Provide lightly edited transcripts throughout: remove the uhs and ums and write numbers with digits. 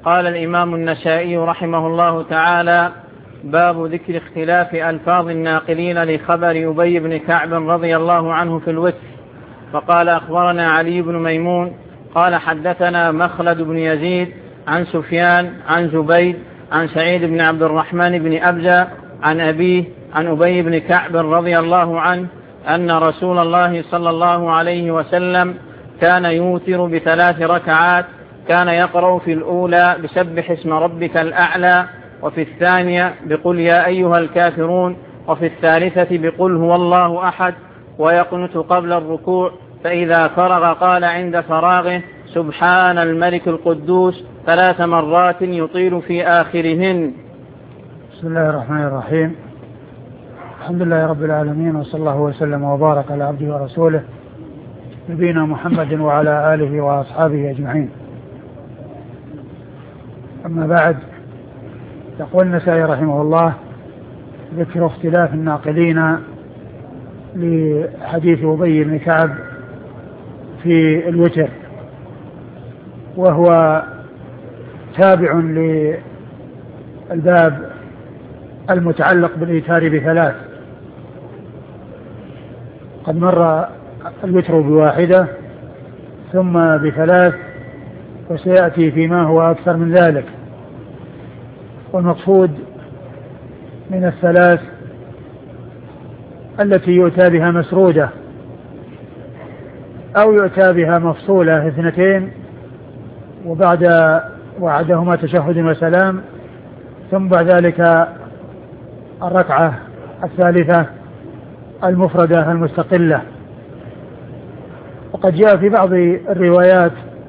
قال الإمام النسائي رحمه الله تعالى: باب ذكر اختلاف ألفاظ الناقلين لخبر أبي بن كعب رضي الله عنه في الوتر. فقال: أخبرنا علي بن ميمون قال حدثنا مخلد بن يزيد عن سفيان عن زبيد عن سعيد بن عبد الرحمن بن أبزة عن أبيه عن أبي بن كعب رضي الله عنه أن رسول الله صلى الله عليه وسلم كان يوتر ب3 ركعات، كان يقرأ في الأولى بسبح اسم ربك الأعلى، وفي الثانية بقل يا أيها الكافرون، وفي الثالثة بقل هو الله أحد، ويقنت قبل الركوع، فإذا فرغ قال عند فراغه: سبحان الملك القدوس 3 مرات يطيل في آخرهن. بسم الله الرحمن الرحيم. الحمد لله رب العالمين، وصلى الله وسلم وبارك على عبده ورسوله نبينا محمد وعلى آله وأصحابه أجمعين. أما بعد، يقول النسائي رحمه الله: ذكر اختلاف الناقلين لحديث أبي بن كعب في الوتر، وهو تابع للباب المتعلق بالإيتار ب3. قد مر الوتر ب1 ثم ب3، وسيأتي فيما هو أكثر من ذلك. والمقصود من ال3 التي يؤتى بها مسرودة أو يؤتى بها مفصولة 2، وبعدهما تشهد وسلام، ثم بعد ذلك الركعة الثالثة المفردة المستقلة. وقد جاء في بعض الروايات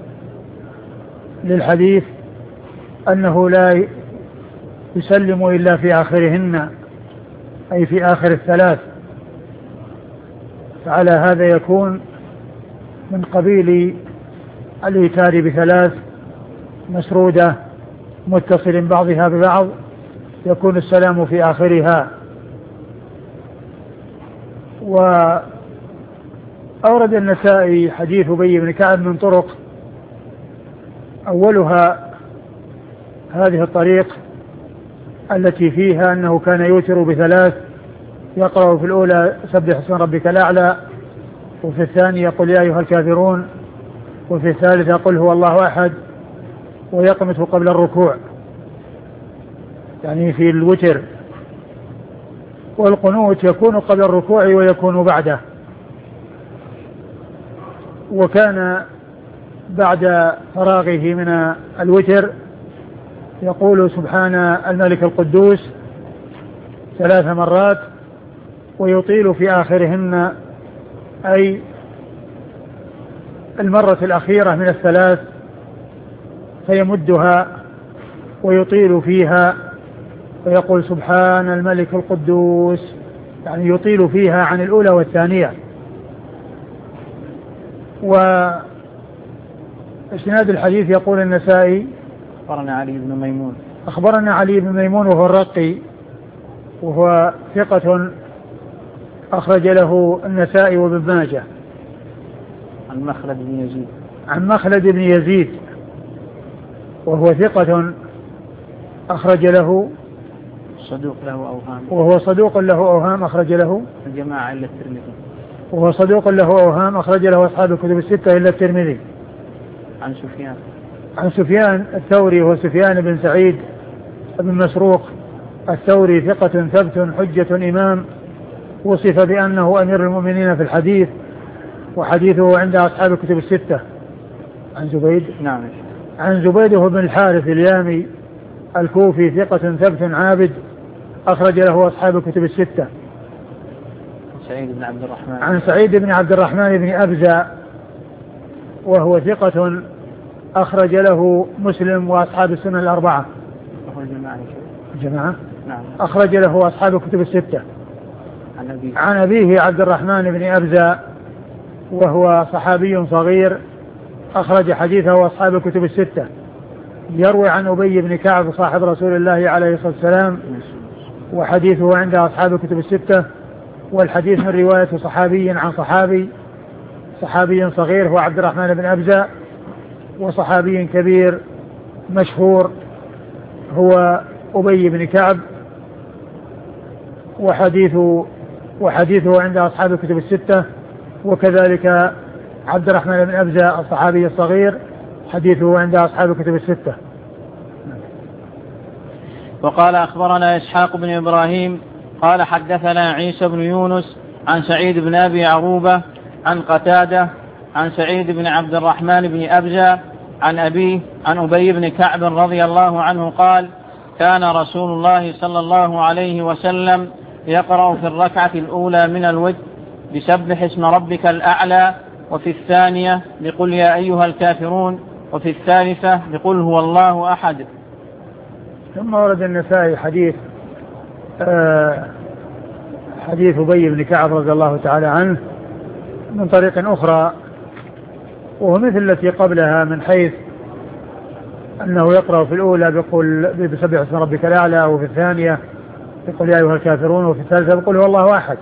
للحديث أنه لا يسلم إلا في آخرهن، أي في آخر ال3. فعلى هذا يكون من قبيل الإيتار ب3 مسرودة متصل بعضها ببعض، يكون السلام في آخرها. وأورد النسائي حديث أبي بن كعب من طرق، أولها هذه الطريق التي فيها أنه كان يوتر ب3، يقرأ في الأولى سبح اسم ربك الأعلى، وفي الثانية قل يا أيها الكافرون، وفي الثالثة قل هو الله أحد، ويقنت قبل الركوع، يعني في الوتر. والقنوت يكون قبل الركوع ويكون بعده. وكان بعد فراغه من الوتر يقول سبحان الملك القدوس 3 مرات، ويطيل في آخرهن، أي المرة الأخيرة من ال3 فيمدها ويطيل فيها، ويقول سبحان الملك القدوس، يعني يطيل فيها عن الأولى والثانية. وإسناد الحديث يقول النسائي: أخبرنا علي بن ميمون وهو الرقي، وهو ثقة أخرج له النسائي وابن ماجه. عن مخلد بن يزيد وهو ثقة أخرج له، وهو صدوق له أوهام أخرج له الجماعة إلا الترمذي، وهو صدوق له أوهام أخرج له أصحاب الكتب ال6 إلا الترمذي. عن سفيان الثوري، وهو سفيان بن سعيد بن مسروق الثوري، ثقة ثبت حجة إمام، وصف بأنه أمير المؤمنين في الحديث، وحديثه عند أصحاب الكتب ال6. عن زبيد بن الحارث اليامي الكوفي، ثقة ثبت عابد، أخرج له أصحاب الكتب ال6. عن سعيد بن عبد الرحمن بن أبزة، وهو ثقة أخرج له مسلم وأصحاب السنن الأربعة. جماعة أخرج له أصحاب الكتب ال6. عن أبيه عبد الرحمن بن أبزة، وهو صحابي صغير، أخرج حديثه أصحاب الكتب ال6. يروي عن أبي بن كعب صاحب رسول الله عليه الصلاة والسلام، وحديثه عند أصحاب الكتب ال6. والحديث من رواية صحابي عن صحابي صغير هو عبد الرحمن بن أبزة، وصحابي كبير مشهور هو أبي بن كعب، وحديثه عند أصحاب الكتب الستة، وكذلك عبد الرحمن بن أبزة الصحابي الصغير حديثه عند أصحاب الكتب الستة. وقال أخبرنا إسحاق بن إبراهيم قال حدثنا عيسى بن يونس عن سعيد بن أبي عروبة عن قتادة عن سعيد بن عبد الرحمن بن أبزة عن أبيه عن أبي بن كعب رضي الله عنه قال كان رسول الله صلى الله عليه وسلم يقرأ في الركعة الأولى من الوتر بسبح اسم ربك الأعلى، وفي الثانية بقل يا أيها الكافرون، وفي الثالثة بقل هو الله أحد. ثم ورد النسائي حديث أبي بن كعب رضي الله تعالى عنه من طريق أخرى، وهو مثل التي قبلها من حيث أنه يقرأ في الأولى بسبح اسم ربك الأعلى، وفي الثانية بقل يا أيها الكافرون، وفي الثالثة بقل هو الله أحد،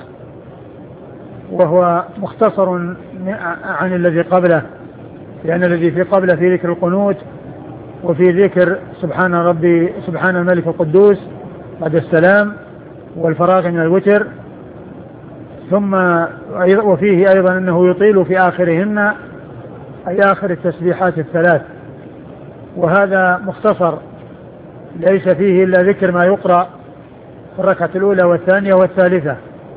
وهو مختصر عن الذي قبله، لأن الذي في قبله في ذكر القنوت وفي ذكر سبحان الملك القدوس بعد السلام والفراغ من الوتر، ثم وفيه أيضا أنه يطيل في آخرهن أي آخر التسبيحات الثلاث، وهذا مختصر ليس فيه إلا ذكر ما يقرأ في الركعة الأولى والثانية والثالثة.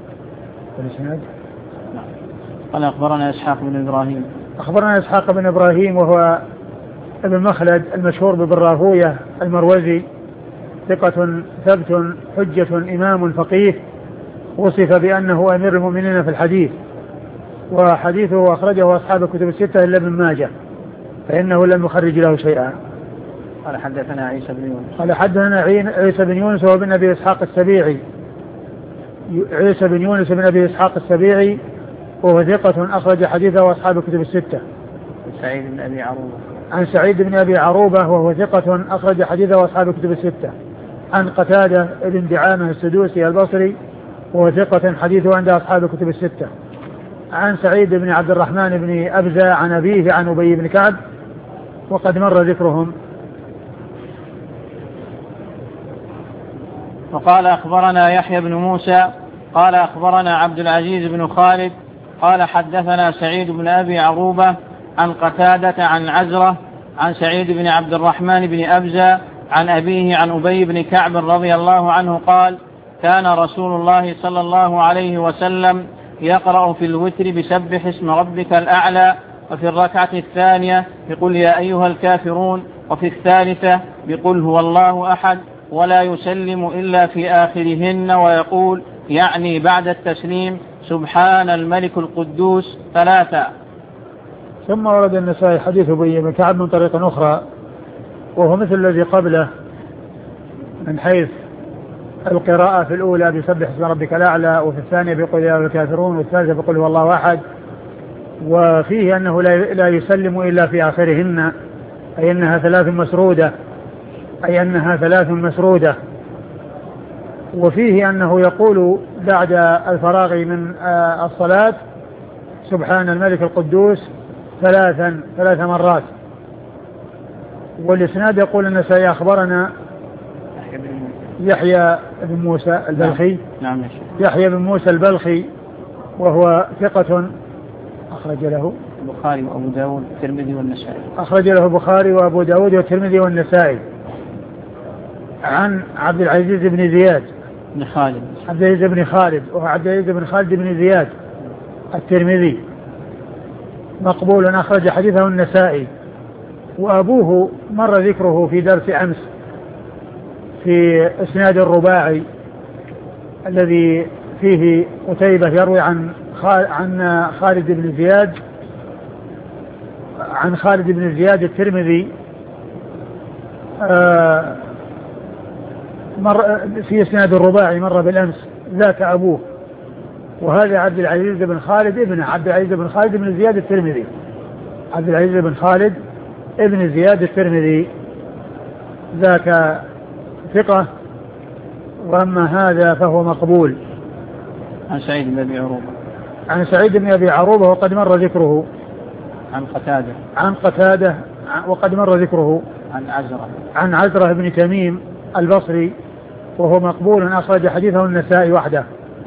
قال أخبرنا إسحاق بن إبراهيم وهو ابن مخلد المشهور بابن راهوية المروزي، ثقة ثبت حجة إمام فقيه، وصف بأنه أمير المؤمنين في الحديث، وحديثه أخرجه أصحاب الكتب الستة إلا ابن ماجه، فإنه لم يخرج له شيئا. قال حدثنا عيسى بن يونس وهو بن أبي إسحاق السبيعي، عيسى بن يونس بن أبي إسحاق السبيعي، وهو ثقة أخرج حديثه أصحاب الكتب الستة. عن سعيد بن أبي عروبة وهو ثقة أخرج حديثه أصحاب الكتب الستة. عن قتادة بن دعامة السدوسي البصري وهو ثقة حديثه عند أصحاب الكتب الستة. عن سعيد بن عبد الرحمن بن أبزة عن أبيه عن أبي بن كعب وقد مر ذكرهم. وقال أخبرنا يحيى بن موسى قال أخبرنا عبد العزيز بن خالد قال حدثنا سعيد بن أبي عروبة عن قتادة عن عزرة عن سعيد بن عبد الرحمن بن أبزة عن أبيه عن أبي بن كعب رضي الله عنه قال كان رسول الله صلى الله عليه وسلم يقرأ في الوتر بسبح اسم ربك الأعلى، وفي الركعة الثانية بقل يا أيها الكافرون، وفي الثالثة بقل هو الله أحد، ولا يسلم إلا في آخرهن، ويقول يعني بعد التسليم سبحان الملك القدوس ثلاثة. ثم ورد النسائي حديث أبي بن كعب من طريق أخرى، وهو مثل الذي قبله من حيث القراءة في الأولى بسبح اسم ربك الأعلى، وفي الثانية بقل يا أيها الكافرون، والثالثة بقل هو الله أحد، وفيه أنه لا يسلم إلا في آخرهن أي أنها ثلاث مسرودة، وفيه أنه يقول بعد الفراغ من الصلاة سبحان الملك القدوس ثلاث مرات. والإسناد يقول أن سيخبرنا يحيى بن موسى البلخي. نعم. يحيى بن موسى البلخي وهو ثقة أخرج له البخاري وأبو داود والترمذي والنسائي. أخرج له البخاري وأبو داود والترمذي والنسائي. عن عبد العزيز بن زياد بن خالد، عبد العزيز بن خالد، وهو عبد العزيز بن خالد بن زياد الترمذي مقبول أخرج حديثه النسائي. وأبوه مر ذكره في درس أمس في إسناد الرباعي الذي فيه قتيبة يروي عن خالد بن زياد الترمذي مر في إسناد الرباعي مر بالأمس ذاك أبوه، وهذا عبد العزيز بن خالد ابن عبد العزيز بن خالد بن زياد الترمذي، عبد العزيز بن خالد ابن زياد الترمذي ذاك ثقة، وأما هذا فهو مقبول. عن سعيد بن أبي عروبة وقد مر ذكره. عن قتادة وقد مر ذكره. عن عزرة بن تميم البصري وهو مقبول أخرج حديثه النسائي وحده.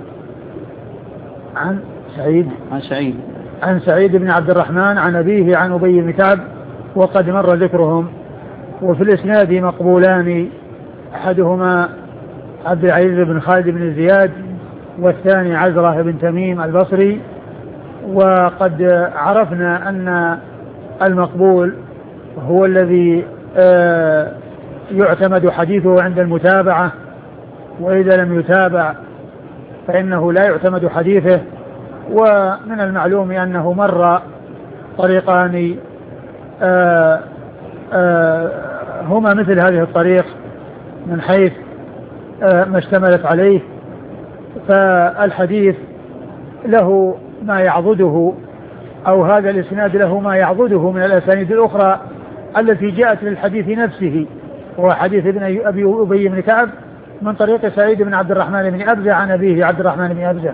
عن سعيد بن عبد الرحمن عن أبيه عن أبي بن كعب وقد مر ذكرهم. وفي الإسناد مقبولان أحدهما عبد العزيز بن خالد بن زياد والثاني عزرة بن تميم البصري. وقد عرفنا أن المقبول هو الذي يعتمد حديثه عند المتابعة، وإذا لم يتابع فإنه لا يعتمد حديثه. ومن المعلوم أنه مر طريقان هما مثل هذه الطريق من حيث ما اشتملت عليه، فالحديث له ما يعضده أو هذا الإسناد له ما يعضده من الأسانيد الأخرى التي جاءت للحديث نفسه، وهو حديث أبي بن كعب من طريق سعيد بن عبد الرحمن بن أبزة عن أبيه عبد الرحمن بن أبزة.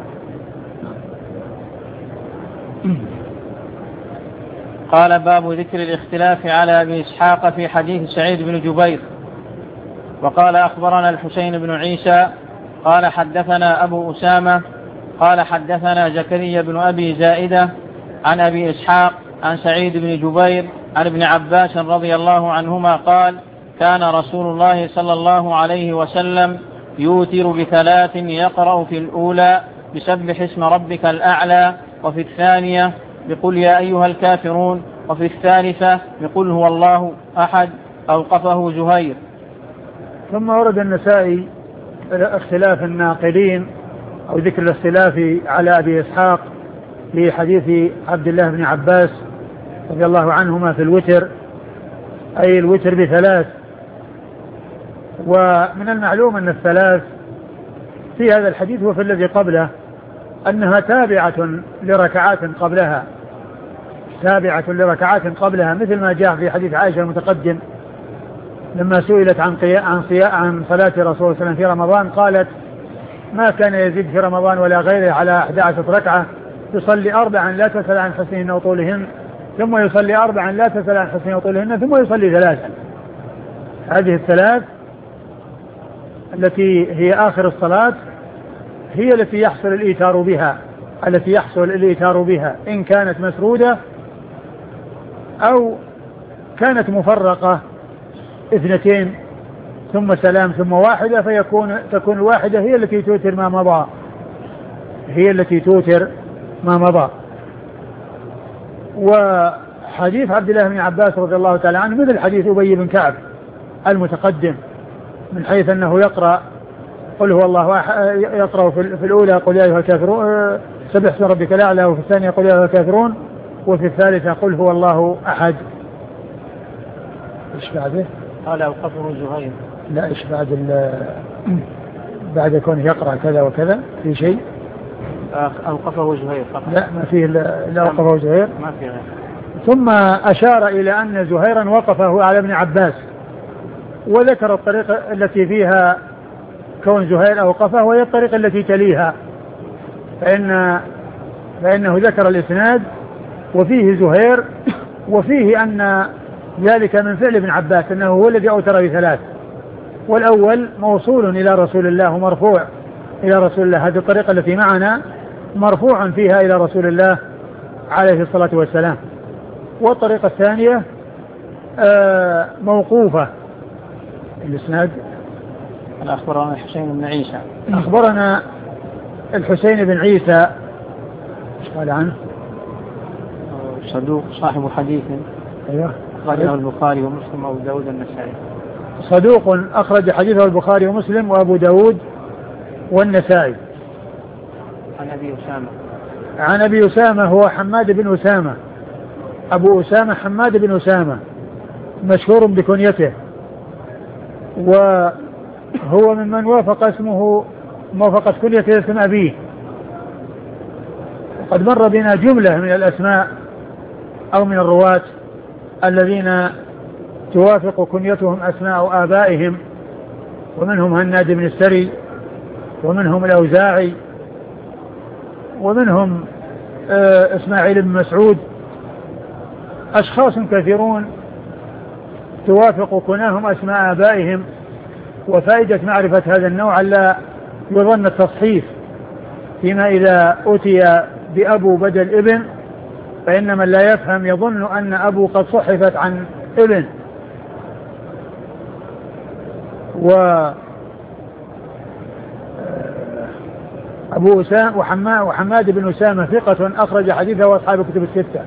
قال باب ذكر الاختلاف على أبي إسحاق في حديث سعيد بن جبير. وقال أخبرنا الحسين بن عيسى قال حدثنا أبو أسامة قال حدثنا زكريا بن أبي زائدة عن أبي إسحاق عن سعيد بن جبير عن ابن عباس رضي الله عنهما قال كان رسول الله صلى الله عليه وسلم يوتر بثلاث يقرأ في الأولى بسبح اسم ربك الأعلى، وفي الثانية بقل يا أيها الكافرون، وفي الثالثة بقل هو الله أحد. أوقفه زهير. ثم ورد النسائي اختلاف الناقلين أو ذكر الاختلاف على أبي إسحاق في حديث عبد الله بن عباس رضي الله عنهما في الوتر، أي الوتر بثلاث. ومن المعلوم أن الثلاث في هذا الحديث وفي الذي قبله أنها تابعة لركعات قبلها مثل ما جاء في حديث عائشة المتقدم لما سئلت عن صلاة رسول الله صلى الله عليه وسلم في رمضان قالت ما كان يزيد في رمضان ولا غيره على 11 ركعة، يصلي 4 لا تسأل عن حسنهن وطولهن، ثم يصلي 4 لا تسأل عن حسنهن وطولهن، ثم يصلي 3. هذه الثلاث التي هي آخر الصلاة هي التي يحصل الإيتار بها إن كانت مسرودة أو كانت مفرقة 2 ثم سلام ثم واحدة، تكون الواحدة هي التي توتر ما مضى. وحديث عبد الله بن عباس رضي الله تعالى عنه مثل حديث أبي بن كعب المتقدم من حيث أنه يقرأ قل هو الله يقرأ في الأولى قل يا أيها الكافرون سبح اسم ربك الأعلى، وفي الثانية قل يا أيها الكافرون، وفي الثالثة قل هو الله أحد. إيش بعده؟ قال أوقفه زهير. لا إيش بعد كونه يقرأ كذا وكذا في شيء؟ أوقفه زهير فقط. لا ما فيه لا أوقفه زهير. ما فيه غير. ثم أشار إلى أن زهيرا وقفه على ابن عباس وذكر الطريقة التي فيها كون زهير أوقفه وهي الطريقة التي تليها، فإنه ذكر الإسناد وفيه زهير وفيه أن ذلك من فعل ابن عباس أنه هو الذي أوتر ب3، والأول موصول إلى رسول الله مرفوع إلى رسول الله. هذه الطريقة التي معنا مرفوع فيها إلى رسول الله عليه الصلاة والسلام. والطريقة الثانية موقوفة. الإسناد أخبرنا الحسين بن عيسى. أخبرنا الحسين بن عيسى. ايش قال عنه؟ صدوق صاحب حديث. أيوه. أخرجه البخاري ومسلم وأبو داود النسائي. صدوق أخرج حديثه البخاري ومسلم وأبو داود والنسائي. عن أبي أسامة هو حماد بن أسامة، أبو أسامة حماد بن أسامة مشهور بكنيته، وهو ممن وافق اسمه موافقة كنيته اسم أبيه. وقد مر بنا جملة من الأسماء أو من الرواة الذين توافق كنيتهم أسماء آبائهم، ومنهم هناد بن السري، ومنهم الأوزاعي، ومنهم إسماعيل بن مسعود. أشخاص كثيرون توافق كناهم أسماء آبائهم. وفائدة معرفة هذا النوع لا يظن التصحيف، فيما إذا أتي بأبو بدل ابن فإن من لا يفهم يظن أن أبو قد صحفت عن ابن. أبو أسامة وحماد بن أسامة ثقة أخرج حديثه وأصحاب الكتب الستة.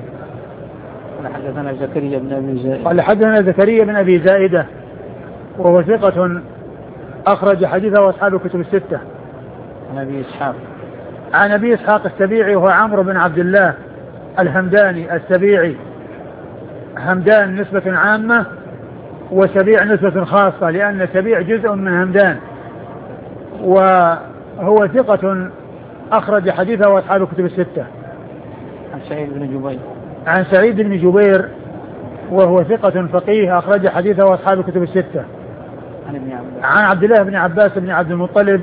قال حدثنا زكريا بن أبي زائدة وهو ثقة أخرج حديثه وأصحاب الكتب الستة. عن أبي إسحاق السبيعي وهو عمرو بن عبد الله الهمداني السبيعي. همدان نسبة عامة وسبيع نسبة خاصة، لأن سبيع جزء من همدان، وهو ثقة أخرج حديثه وأصحاب الكتب الستة. عن سعيد بن جبير وهو ثقة فقيه أخرج حديثه وأصحاب الكتب الستة. عن عبد الله بن عباس بن عبد المطلب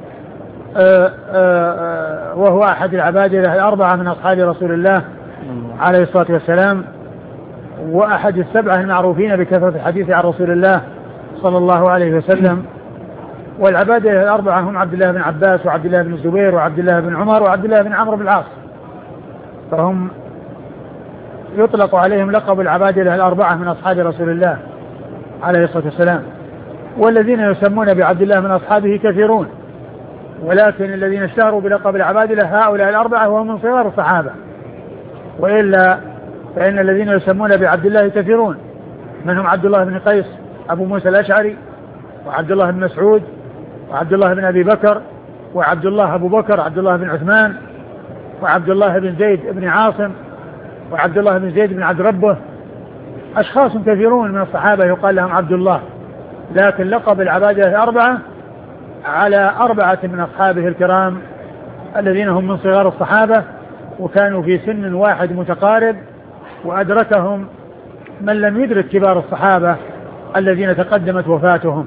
وهو أحد العبادلة الأربعة من أصحاب رسول الله عليه الصلاة والسلام، وأحد السبعة المعروفين بكثرة الحديث عن رسول الله صلى الله عليه وسلم. والعبادلة الأربعة هم عبد الله بن عباس وعبد الله بن الزبير وعبد الله بن عمر وعبد الله بن عمرو بن العاص، فهم يطلق عليهم لقب العبادلة الأربعة من أصحاب رسول الله عليه الصلاة والسلام. والذين يسمون بعبد الله من أصحابه كثيرون، ولكن الذين اشتهروا بلقب العبادلة هؤلاء الأربعة وهم من صغار الصحابة، وإلا فإن الذين يسمون بعبد الله كثيرون، منهم عبد الله بن قيس أبو موسى الأشعري، وعبد الله بن مسعود، وعبد الله بن أبي بكر، وعبد الله أبو بكر، عبد الله بن عثمان، وعبد الله بن زيد بن عاصم، وعبد الله بن زيد بن عبد ربه. أشخاص كثيرون من الصحابة يقال لهم عبد الله، لكن لقب العبادلة الأربعة على أربعة من أصحابه الكرام الذين هم من صغار الصحابة وكانوا في سن واحد متقارب، وأدركهم من لم يدرك كبار الصحابة الذين تقدمت وفاتهم.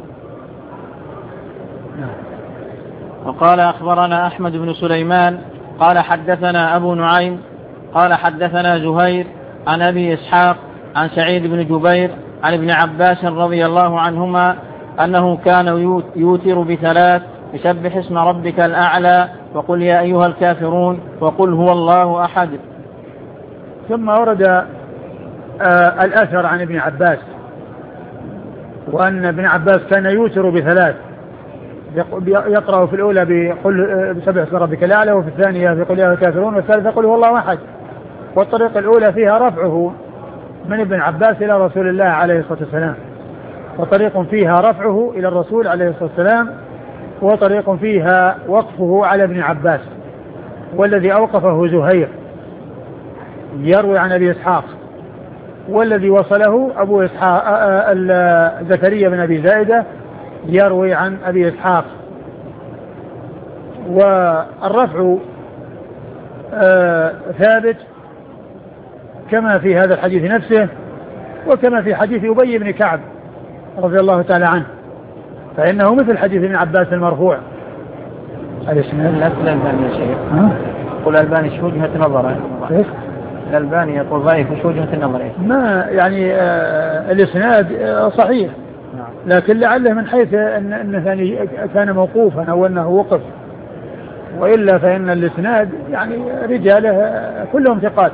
وقال أخبرنا أحمد بن سليمان قال حدثنا أبو نعيم قال حدثنا زهير عن أبي إسحاق عن سعيد بن جبير عن ابن عباس رضي الله عنهما أنه كان يوتر بثلاث: يسبح اسم ربك الأعلى، وقل يا أيها الكافرون، وقل هو الله أحد. ثم ورد الأثر عن ابن عباس، وأن ابن عباس كان يوتر بثلاث، يقرأ في الأولى بسبح اسم ربك الأعلى، وفي الثانية بقل يا أيها الكافرون، والثالثة قل هو الله أحد. والطريق الأولى فيها رفعه من ابن عباس إلى رسول الله عليه الصلاة والسلام، وطريق فيها رفعه إلى الرسول عليه الصلاة والسلام، وطريق فيها وقفه على ابن عباس، والذي أوقفه زهير يروي عن أبي إسحاق، والذي وصله أبو إسحاق زكريا بن أبي زائدة يروي عن أبي إسحاق. والرفع ثابت كما في هذا الحديث نفسه، وكما في حديث أبي بن كعب رضي الله تعالى عنه، فإنه مثل حديث ابن عباس المرفوع. الألباني يا شيخ قل الألباني شو وجهة نظره؟ الألباني يقول ضعيف، شو وجهة نظره؟ ما يعني الإسناد صحيح، لكن لعله من حيث أنه كان موقوفا أو أنه وقف، وإلا فإن الإسناد يعني رجاله كلهم ثقات.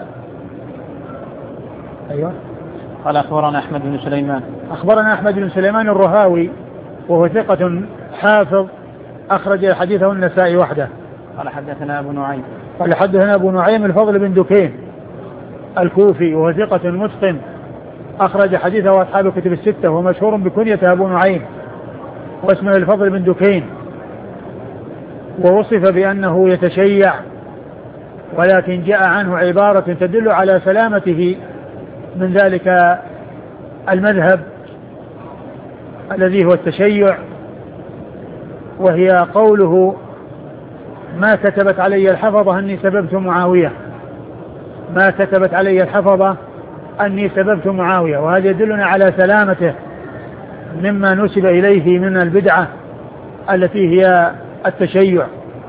أيوة. قال أخبرنا أحمد بن سليمان. أخبرنا أحمد بن سليمان الرهاوي وهو ثقة حافظ أخرج حديثه النسائي وحده. قال حدثنا أبو نعيم. قال حدثنا أبو نعيم الفضل بن دكين الكوفي وهو ثقة متقن أخرج حديثه أصحاب الكتب الستة، ومشهور بكنية أبو نعيم، واسمه الفضل بن دكين، ووصف بأنه يتشيع، ولكن جاء عنه عبارة تدل على سلامته من ذلك المذهب الذي هو التشيع، وهي قوله: ما كتبت علي الحفظة أني سببت معاوية، ما كتبت علي الحفظة أني سببت معاوية. وهذا يدلنا على سلامته مما نسب إليه من البدعة التي هي التشيع،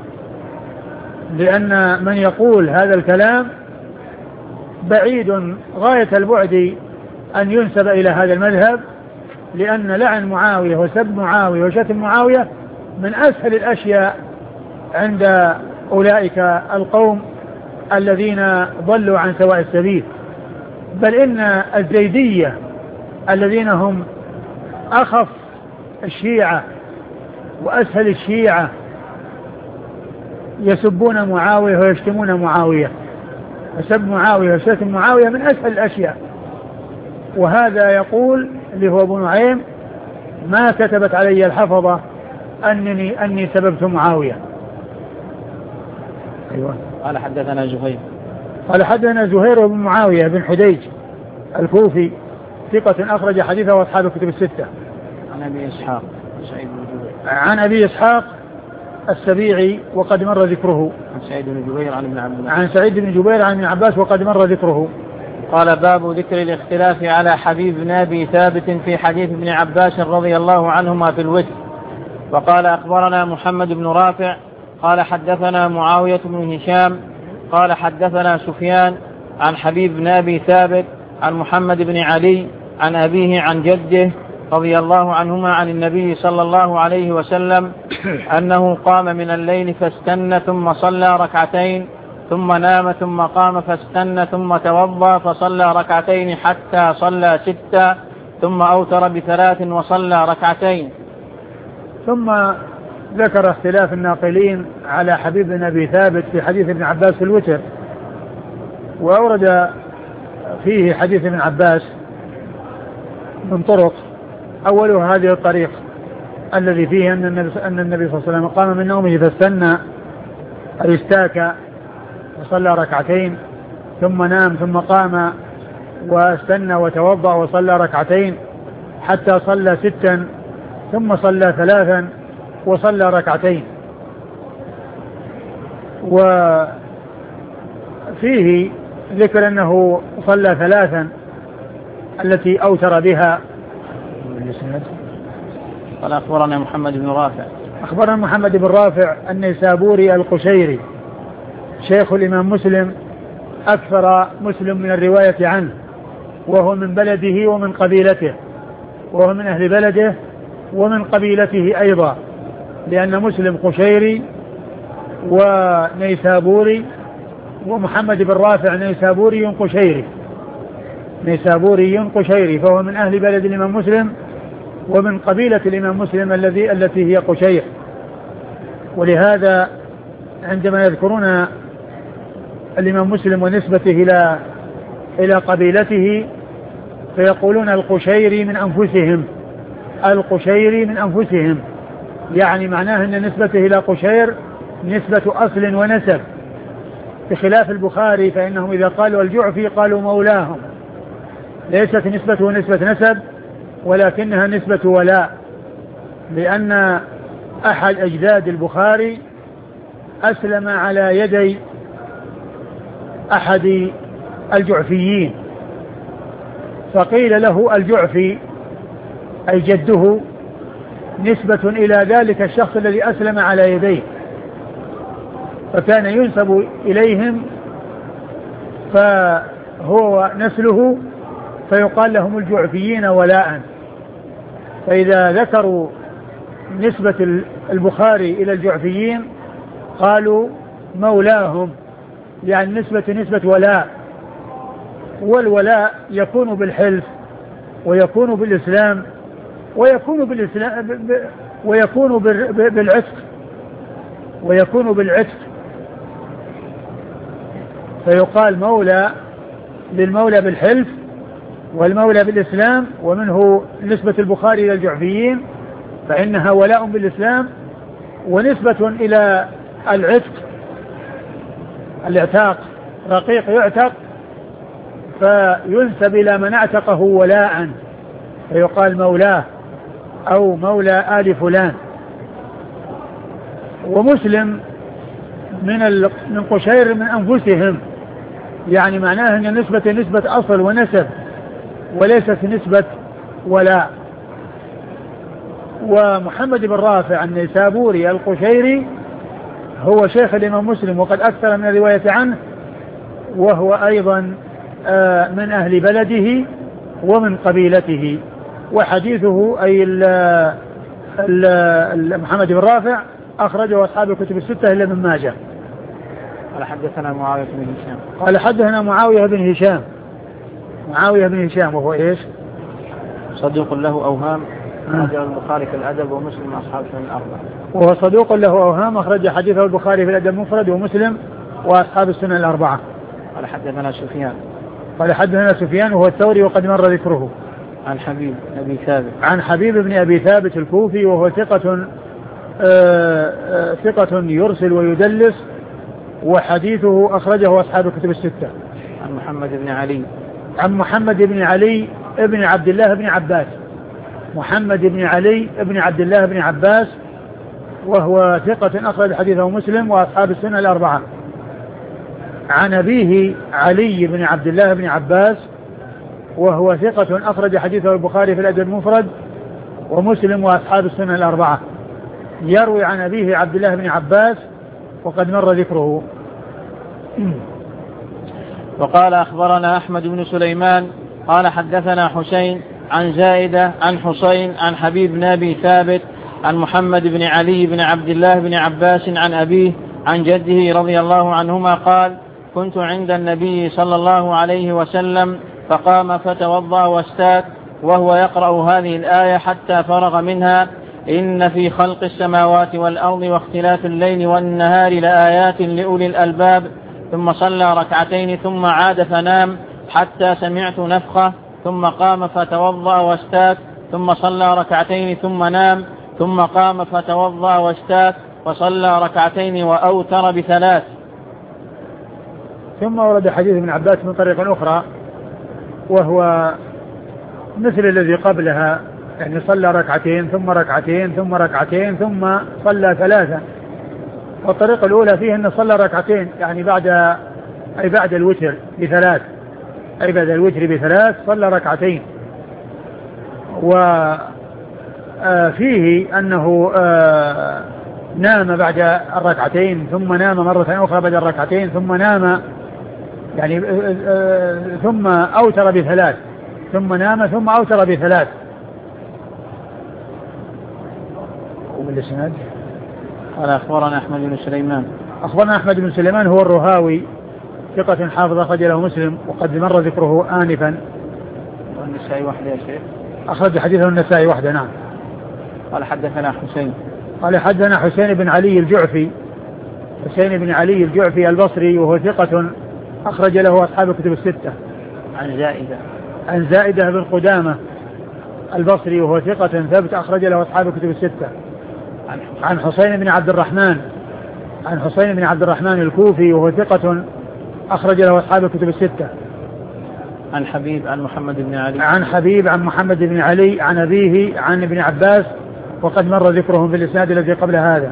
لأن من يقول هذا الكلام بعيد غاية البعد أن ينسب إلى هذا المذهب، لأن لعن معاوية وسب معاوية وشتم معاوية من أسهل الأشياء عند أولئك القوم الذين ضلوا عن سواء السبيل. بل إن الزيدية الذين هم أخف الشيعة وأسهل الشيعة يسبون معاوية ويشتمون معاوية. فسب معاوية وشتم معاوية من أسهل الأشياء. وهذا يقول اللي هو أبو نعيم ما كتبت علي الحفظة أني سببت معاوية. أيوة. قال حدثنا زهير. قال حدثنا زهير بن معاوية بن حديج الكوفي ثقة أخرج حديثه وأصحاب الكتب الستة. عن أبي إسحاق سعيد بن جبير. عن أبي إسحاق السبيعي وقد مر ذكره. عن سعيد بن جبير عن ابن عباس. عن سعيد بن جبير عن ابن عباس وقد مر ذكره. قال باب ذكر الاختلاف على حبيب بن أبي ثابت في حديث ابن عباس رضي الله عنهما في الوتر. وقال أخبرنا محمد بن رافع قال حدثنا معاوية بن هشام قال حدثنا سفيان عن حبيب بن أبي ثابت عن محمد بن علي عن أبيه عن جده رضي الله عنهما عن النبي صلى الله عليه وسلم أنه قام من الليل فاستنى ثم صلى ركعتين ثم نام ثم قام فاستنى ثم توضى فصلى ركعتين حتى صلى 6 ثم أوتر ب3 وصلى ركعتين. ثم ذكر اختلاف الناقلين على حبيب بن أبي ثابت في حديث ابن عباس في الوتر. وأورد فيه حديث ابن عباس من طرق. أوله هذه الطريق الذي فيه أن النبي صلى الله عليه وسلم قام من نومه فاستنى أي استاك وصلى ركعتين ثم نام ثم قام واستنى وتوضأ وصلى ركعتين حتى صلى 6 ثم صلى 3 وصلى ركعتين. وفيه ذكر أنه صلى 3 التي أوتر بها. قال أخبرنا محمد بن رافع. أخبرنا محمد بن رافع النيسابوري القشيري شيخ الإمام مسلم أكثر مسلم من الرواية عنه وهو من بلده ومن قبيلته وهو من أهل بلده ومن قبيلته أيضا لأن مسلم قشيري ونيسابوري ومحمد بن رافع نيسابوري قشيري فهو من أهل بلد الإمام مسلم ومن قبيلة الإمام مسلم التي هي قشير. ولهذا عندما يذكرون الإمام مسلم ونسبته إلى قبيلته فيقولون القشيري من أنفسهم يعني معناه أن نسبته إلى قشير نسبة أصل ونسب بخلاف البخاري فإنهم إذا قالوا الجعفي قالوا مولاهم ليست نسبته نسبة نسب ولكنها نسبة ولاء لأن أحد أجداد البخاري أسلم على يدي أحد الجعفيين فقيل له الجعفي أي جده نسبة إلى ذلك الشخص الذي أسلم على يديه فكان ينسب إليهم فهو نسله فيقال لهم الجعفيين ولاء. فإذا ذكروا نسبة البخاري إلى الجعفيين قالوا مولاهم يعني نسبة ولاء. والولاء يكون بالحلف ويكون بالإسلام ويكون بالعتق فيقال مولى للمولى بالحلف والمولى بالإسلام ومنه نسبة البخاري إلى الجعفيين فإنها ولاء بالإسلام ونسبة إلى العتق الاعتاق رقيق يعتق فينسب إلى من اعتقه ولاء فيقال مولاه أو مولى آل فلان. ومسلم من قشير من أنفسهم يعني معناه أن نسبة أصل ونسب وليست نسبة ولاء. ومحمد بن رافع النيسابوري القشيري هو شيخ الإمام مسلم وقد أكثر من الرواية عنه وهو أيضا من أهل بلده ومن قبيلته وحديثه أي محمد بن رافع أخرجه أصحاب الكتب الستة إلا ابن ماجه. قال حدثنا معاوية بن هشام. قال حدثنا معاوية بن هشام. معاوية بن هشام وهو إيش؟ صدوق له أوهام، أخرجه البخاري في الأدب ومسلم أصحاب السنن الأربعة. وهو صدوق له أوهام، أخرج حديثه البخاري في الأدب المفرد ومسلم وأصحاب السنن الأربعة. قال حدثنا سفيان. قال حدثنا سفيان وهو الثوري وقد مر ذكره. عن حبيب أبي ثابت. عن حبيب بن أبي ثابت الكوفي وهو ثقة يرسل ويدلس، وحديثه أخرجه أصحاب الكتب الستة. عن محمد بن علي. عن محمد بن علي ابن عبد الله بن عباس. محمد بن علي ابن عبد الله بن عباس وهو ثقة أخرج حديثه مسلم وأصحاب السنة الأربعة. عن أبيه علي بن عبد الله بن عباس وهو ثقة أخرج حديثه البخاري في الأدب المفرد ومسلم وأصحاب السنة الأربعة. يروي عن أبيه عبد الله بن عباس وقد مر ذكره. وقال أخبرنا أحمد بن سليمان قال حدثنا حسين عن زائدة عن حسين عن حبيب بن أبي ثابت عن محمد بن علي بن عبد الله بن عباس عن أبيه عن جده رضي الله عنهما قال: كنت عند النبي صلى الله عليه وسلم فقام فتوضأ واستاك وهو يقرأ هذه الآية حتى فرغ منها: إن في خلق السماوات والأرض واختلاف الليل والنهار لآيات لأولي الألباب. ثم صلى ركعتين ثم عاد فنام حتى سمعت نفخة، ثم قام فتوضأ واستاك، ثم صلى ركعتين ثم نام، ثم قام فتوضأ واستاك وصلى ركعتين وأوتر بثلاث. ثم ورد حديث ابن عباس من طريق أخرى وهو مثل الذي قبلها، يعني صلى ركعتين ثم ركعتين ثم ركعتين ثم صلى ثلاثة. والطريقة الأولى فيه أنه صلى ركعتين يعني بعد الوتر بثلاث، أي بعد الوتر بثلاث صلى ركعتين. وفيه أنه نام بعد الركعتين ثم نام مرة أخرى بعد الركعتين ثم نام، يعني ثم أوتر بثلاث، ثم نام ثم أوتر بثلاث. وبالإسناد قال أخبرنا أحمد بن سليمان. أخبرنا أحمد بن سليمان هو الرهاوي ثقة حافظ أخرج له مسلم وقد مر ذكره آنفا. والنسائي وحده يا شيخ. أخرج حديثه النسائي وحده. نعم. قال حدثنا حسين. قال حدثنا حسين بن علي الجعفي. حسين بن علي الجعفي البصري وهو ثقة أخرج له أصحاب الكتب الستة. عن زائدة. عن زائدة بن قدامة البصري وهو ثقة ثبت أخرج له أصحاب الكتب الستة. عن حسين بن عبد الرحمن. عن حسين بن عبد الرحمن الكوفي وهو ثقة أخرج له أصحاب الكتب الستة. عن حبيب عن محمد بن علي. عن حبيب عن محمد بن علي عن أبيه عن ابن عباس وقد مر ذكرهم في الإسناد الذي قبل هذا.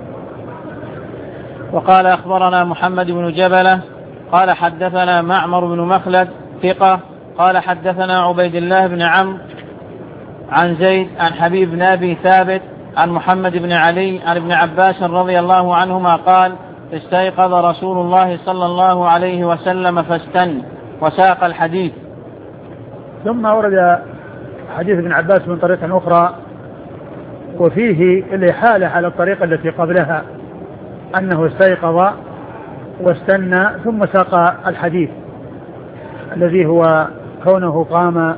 وقال أخبرنا محمد بن جبلة قال حدثنا معمر بن مخلد ثقة قال حدثنا عبيد الله بن عمرو عن زيد عن حبيب بن أبي ثابت عن محمد بن علي عن ابن عباس رضي الله عنهما قال: استيقظ رسول الله صلى الله عليه وسلم فاستن وساق الحديث. ثم ورد حديث ابن عباس من طريق أخرى وفيه الإحالة على الطريقة التي قبلها، أنه استيقظ واستنى ثم ساق الحديث الذي هو كونه قام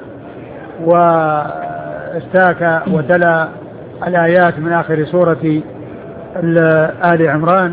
واستاك وتلا الآيات من آخر سورة آل عمران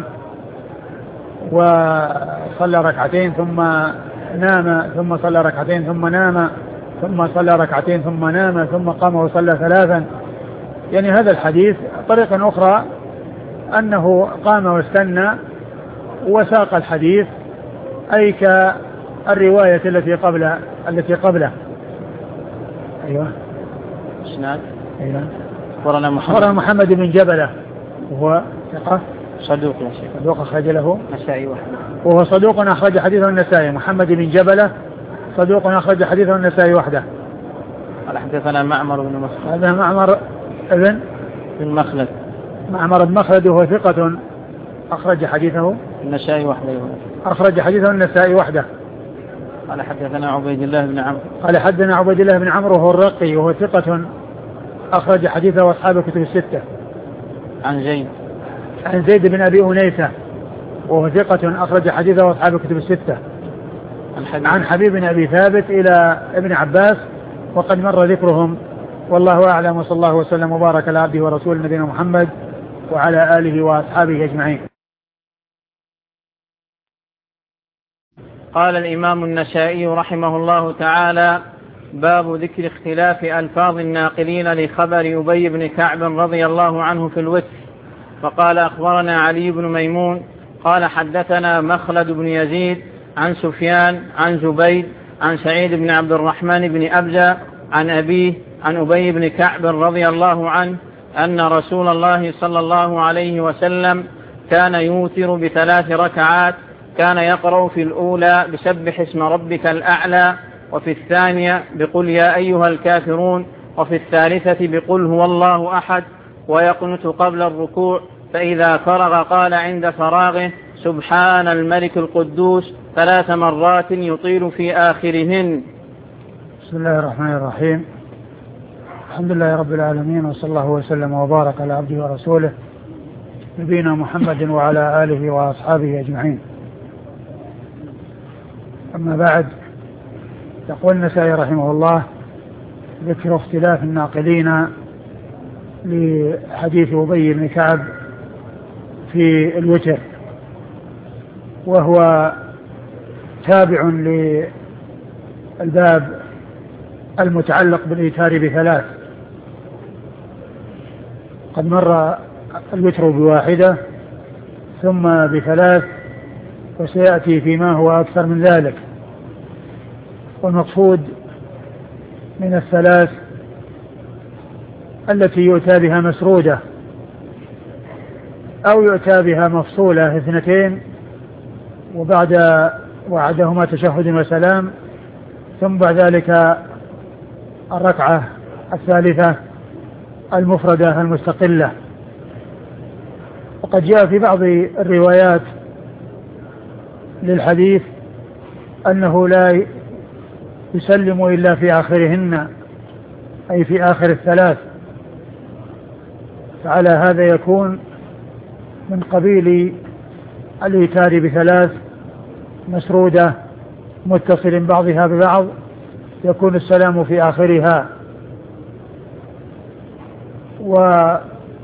وصلى ركعتين ثم نام ثم صلى ركعتين ثم نام ثم صلى ركعتين ثم نام ثم قام وصلى ثلاثا. يعني هذا الحديث طريقة أخرى أنه قام واستنى وساق الحديث أي كالرواية التي قبله. أيوة. إسناد. أيوة. أخبرنا محمد بن جبلة وهو ثقة صدوق يا شيخ. صدوق أخرج له النسائي وحده. وهو صدوق أخرج حديثه النسائي. محمد بن جبلة صدوق أخرج حديثه النسائي وحده. قال حدثنا معمر بن مخلد. هذا معمر بن مخلد. معمر بن مخلد وهو ثقة أخرج حديثه النسائي وحده. أخرج حديثه النسائي وحده. قال حدثنا عبيد الله بن عمرو قال حدثنا عبيد الله بن عمرو وهو الرقي وهو ثقة أخرج حديثه وأصحاب الكتب الستة. عن زيد بن أبي أنيسة وهو ثقة أخرج حديثه وأصحاب الكتب الستة. عن حبيب بن أبي ثابت إلى ابن عباس وقد مر ذكرهم، والله أعلم، وصلى الله وسلم وبارك على عبده ورسوله نبينا محمد وعلى آله وأصحابه أجمعين. قال الإمام النسائي رحمه الله تعالى: باب ذكر اختلاف ألفاظ الناقلين لخبر أبي بن كعب رضي الله عنه في الوتر. فقال: أخبرنا علي بن ميمون قال حدثنا مخلد بن يزيد عن سفيان عن زبيد عن سعيد بن عبد الرحمن بن أبزة عن أبيه عن أبي بن كعب رضي الله عنه أن رسول الله صلى الله عليه وسلم كان يوتر ب3 ركعات، كان يقرأ في الأولى بسبح اسم ربك الأعلى، وفي الثانية بقل يا أيها الكافرون، وفي الثالثة بقل هو الله أحد، ويقنت قبل الركوع، فإذا فرغ قال عند فراغه: سبحان الملك القدوس 3 مرات يطيل في آخرهن. بسم الله الرحمن الرحيم. الحمد لله رب العالمين، وصلى الله وسلم وبارك على عبده ورسوله نبينا محمد وعلى آله وأصحابه أجمعين. أما بعد، يقول النسائي رحمه الله: ذكر اختلاف الناقلين لحديث أبي بن كعب في الوتر، وهو تابع للباب المتعلق بالإيتار ب3. قد مر الوتر ب1 ثم ب3، وسيأتي فيما هو أكثر من ذلك. والمقصود من ال3 التي يؤتى بها مسرودة أو يؤتى بها مفصولة 2، وبعدهما تشهد وسلام، ثم بعد ذلك الركعة الثالثة المفردة المستقلة. وقد جاء في بعض الروايات للحديث أنه لا يسلم إلا في آخرهن، أي في آخر ال3. فعلى هذا يكون من قبيل الإيتار ب3 مسرودة متصل بعضها ببعض، يكون السلام في آخرها. وأورد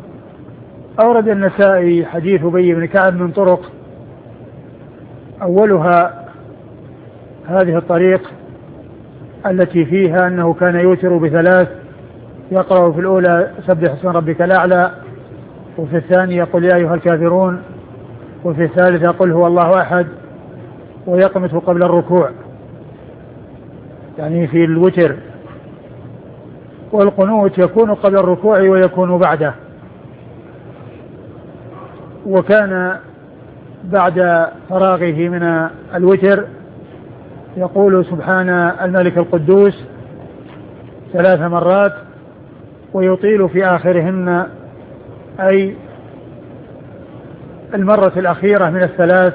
النسائي حديث أبي بن كعب من طرق، أولها هذه الطريق التي فيها أنه كان يوتر ب3، يقرأ في الأولى سبح اسم ربك الأعلى، وفي الثانية قل يا أيها الكافرون، وفي الثالثة قل هو الله أحد، ويقنت قبل الركوع، يعني في الوتر. والقنوت يكون قبل الركوع ويكون بعده. وكان بعد فراغه من الوتر يقول سبحان الملك القدوس 3 مرات، ويطيل في آخرهن، أي المرة الأخيرة من ال3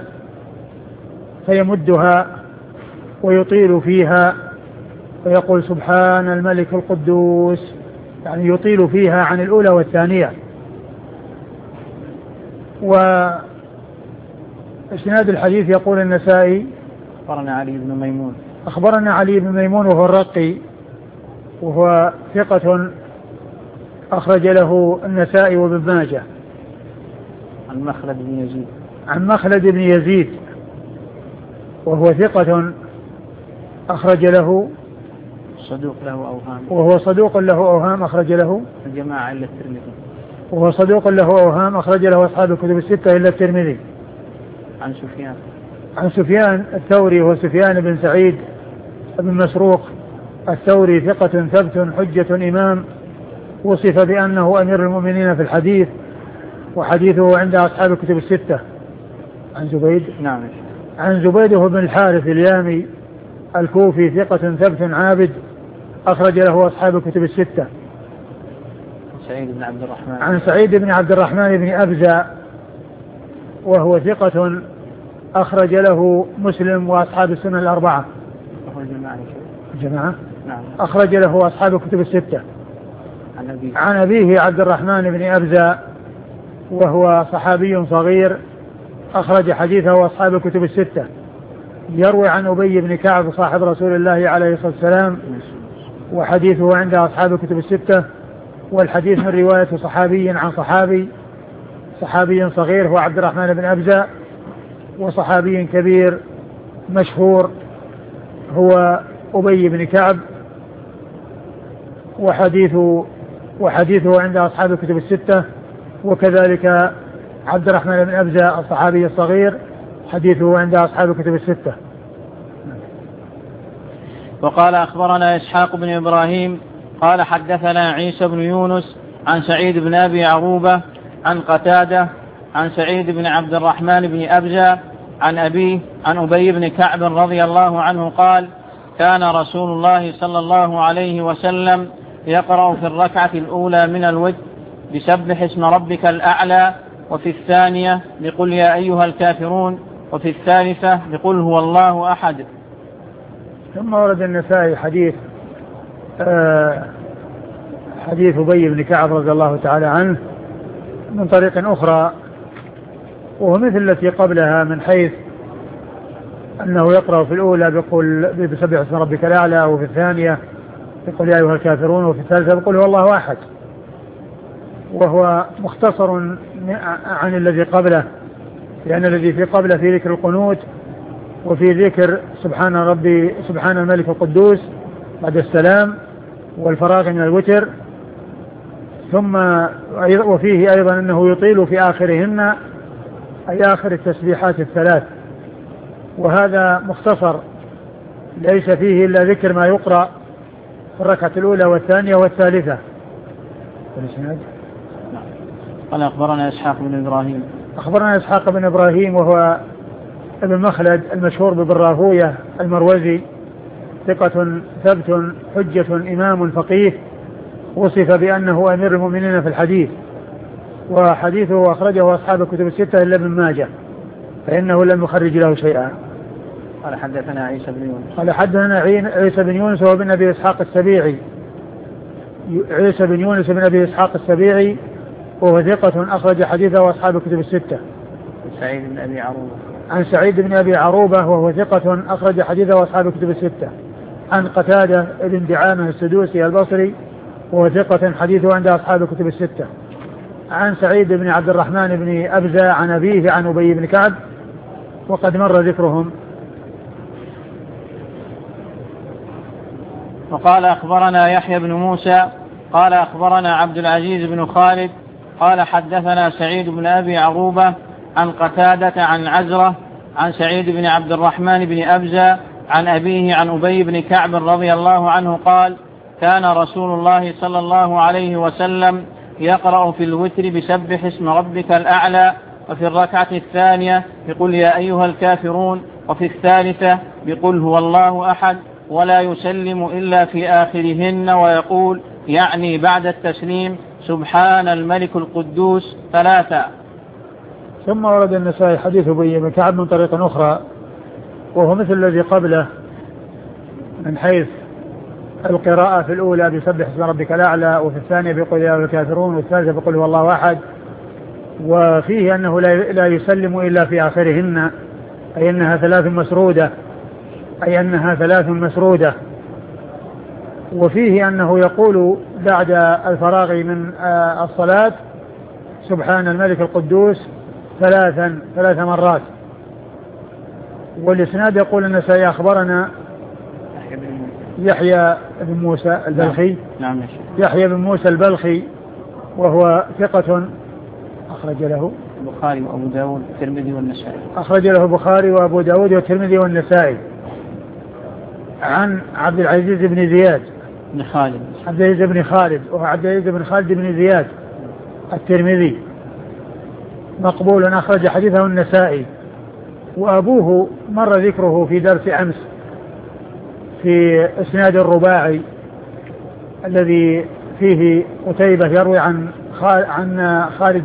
فيمدها ويطيل فيها، ويقول سبحان الملك القدوس، يعني يطيل فيها عن الأولى والثانية. وإسناد الحديث يقول النسائي: أخبرنا علي بن ميمون وهو الرقي وهو ثقة أخرج له النسائي وابن ماجه. عن مخلد بن يزيد وهو ثقة أخرج له، وهو صدوق له أوهام أخرج له الجماعة إلا الترمذي، وهو صدوق له أوهام أخرج له أصحاب الكتب الستة إلا الترمذي. عن سفيان الثوري وهو سفيان بن سعيد بن مسروق الثوري، ثقة ثبت حجة إمام، وصف بأنه أمير المؤمنين في الحديث، وحديثه عند أصحاب الكتب الستة. عن زبيد بن الحارث اليامي الكوفي، ثقة ثبت عابد، أخرج له أصحاب الكتب الستة. عن سعيد بن عبد الرحمن بن أبزة وهو ثقة أخرج له مسلم وأصحاب السنن الأربعة. جماعة أخرج له أصحاب الكتب الستة. عن أبيه عبد الرحمن بن أبزة وهو صحابي صغير أخرج حديثه أصحاب الكتب الستة. يروي عن أبي بن كعب صاحب رسول الله عليه الصلاة والسلام وحديثه عند أصحاب الكتب الستة. والحديث من رواية صحابي عن صحابي صغير هو عبد الرحمن بن أبزة، وصحابي كبير مشهور هو أبي بن كعب، وحديثه عند أصحاب الكتب الستة. وكذلك عبد الرحمن بن أبزة الصحابي الصغير حديثه عند أصحاب الكتب الستة. وقال أخبرنا إسحاق بن إبراهيم قال حدثنا عيسى بن يونس عن سعيد بن أبي عروبة عن قتادة عن سعيد بن عبد الرحمن بن أبزة عن أبيه عن أبي بن كعب رضي الله عنه قال كان رسول الله صلى الله عليه وسلم يقرأ في الركعة الأولى من الوتر بسبح اسم ربك الأعلى، وفي الثانية بقل يا أيها الكافرون، وفي الثالثة بقل هو الله أحد. ثم ورد النسائي حديث أبي بن كعب رضي الله تعالى عنه من طريق أخرى، وهو مثل التي قبلها من حيث أنه يقرأ في الأولى بسبح اسم ربك الأعلى، وفي الثانية بقل يا أيها الكافرون، وفي الثالثة بقل هو الله أحد، وهو مختصر عن الذي قبله، لأن الذي في قبله في ذكر القنوت وفي ذكر سبحان الملك القدوس بعد السلام والفراغ من الوتر، ثم وفيه أيضا أنه يطيل في آخرهن أي آخر التسبيحات الثلاث، وهذا مختصر ليس فيه إلا ذكر ما يقرأ في الركعة الأولى والثانية والثالثة. قال أخبرنا إسحاق بن إبراهيم وهو ابن مخلد المشهور بابن راهوية المروزي، ثقة ثبت حجة إمام فقيه، وصف بأنه أمير المؤمنين في الحديث، وحديثه أخرجه أصحاب الكتب الستة إلا ابن ماجه، فإنه لم يخرج له شيئا. قال حدثنا عيسى بن يونس وهو بن أبي إسحاق السبيعي، عيسى بن يونس بن أبي إسحاق السبيعي وهو ثقة أخرج حديثه أصحاب الكتب الستة. عن سعيد بن أبي عروبة وهو ثقة أخرج حديثه أصحاب الكتب الستة. عن قتادة بن دعامة السدوسي البصري وهو ثقة حديثه عند أصحاب الكتب الستة. عن سعيد بن عبد الرحمن بن أبزة عن أبيه عن أبي بن كعب وقد مر ذكرهم. وقال أخبرنا يحيى بن موسى قال أخبرنا عبد العزيز بن خالد قال حدثنا سعيد بن أبي عروبة عن قتادة عن عزرة عن سعيد بن عبد الرحمن بن أبزة عن أبيه عن أبي بن كعب رضي الله عنه قال كان رسول الله صلى الله عليه وسلم يقرأ في الوتر بسبح اسم ربك الأعلى، وفي الركعة الثانية بقل يا أيها الكافرون، وفي الثالثة بقل هو الله أحد، ولا يسلم إلا في آخرهن، ويقول يعني بعد التسليم سبحان الملك القدوس ثلاثة. ثم ورد النسائي حديث أبي بن كعب من طريق أخرى وهو مثل الذي قبله من حيث القراءة في الأولى بسبح اسم ربك الأعلى، وفي الثانية بقل يا أيها الكافرون، والثالثة بقل هو الله أحد، وفيه أنه لا يسلم إلا في آخرهن أي أنها ثلاث مسرودة، وفيه أنه يقول بعد الفراغ من الصلاة سبحان الملك القدوس ثلاث مرات. والإسناد يقول النسائي أخبرنا يحيى بن موسى البلخي. نعم. يحيى بن موسى البلخي وهو ثقة أخرج له البخاري وأبو داود والترمذي والنسائي. أخرج له البخاري وأبو داود والترمذي والنسائي. عن عبد العزيز بن زياد بن خالد، عبد العزيز بن خالد وهو عبد العزيز بن خالد بن زياد الترمذي مقبول أخرج حديثه النسائي. وأبوه مر ذكره في درس أمس في إسناد الرباعي الذي فيه قتيبة يروي عن خالد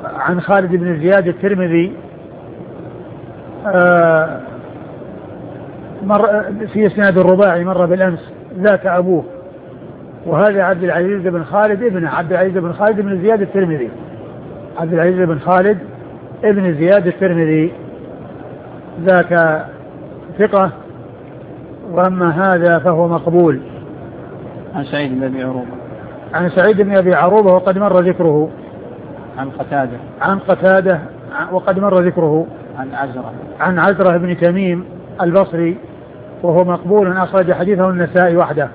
بن زياد الترمذي مر في إسناد الرباعي مر بالأمس ذاك أبوه، وهذا عبد العزيز بن خالد ابن عبد العزيز بن خالد بن زياد الترمذي، عبد العزيز بن خالد ابن زياد الترمذي ذاك ثقة، وأما هذا فهو مقبول. عن سعيد بن أبي عروبة، عن سعيد بن أبي عروبة وقد مر ذكره. عن قتادة وقد مر ذكره. عن عزرة بن تميم البصري وهو مقبول، أخرج حديثه النسائي وحده.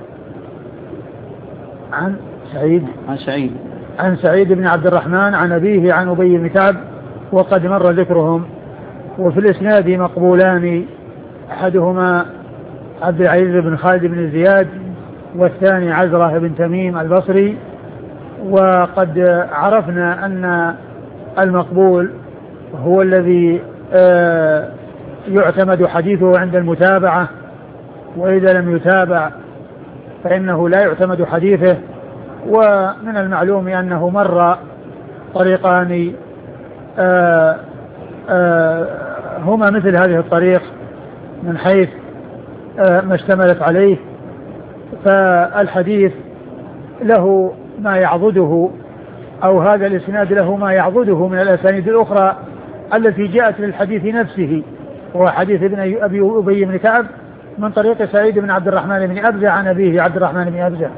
عن سعيد بن عبد الرحمن عن أبيه عن أبي بن كعب وقد مر ذكرهم. وفي الإسناد مقبولان، أحدهما عبد العزيز بن خالد بن زياد والثاني عزرة بن تميم البصري. وقد عرفنا أن المقبول هو الذي يعتمد حديثه عند المتابعة، وإذا لم يتابع فإنه لا يعتمد حديثه. ومن المعلوم أنه مر طريقان هما مثل هذه الطريق من حيث ما اشتملت عليه، فالحديث له ما يعضده، أو هذا الإسناد له ما يعضده من الأسانيد الأخرى التي جاءت للحديث نفسه، وهو حديث أبي بن كعب من طريق سعيد بن عبد الرحمن بن أبزة عن أبيه عبد الرحمن بن أبزة.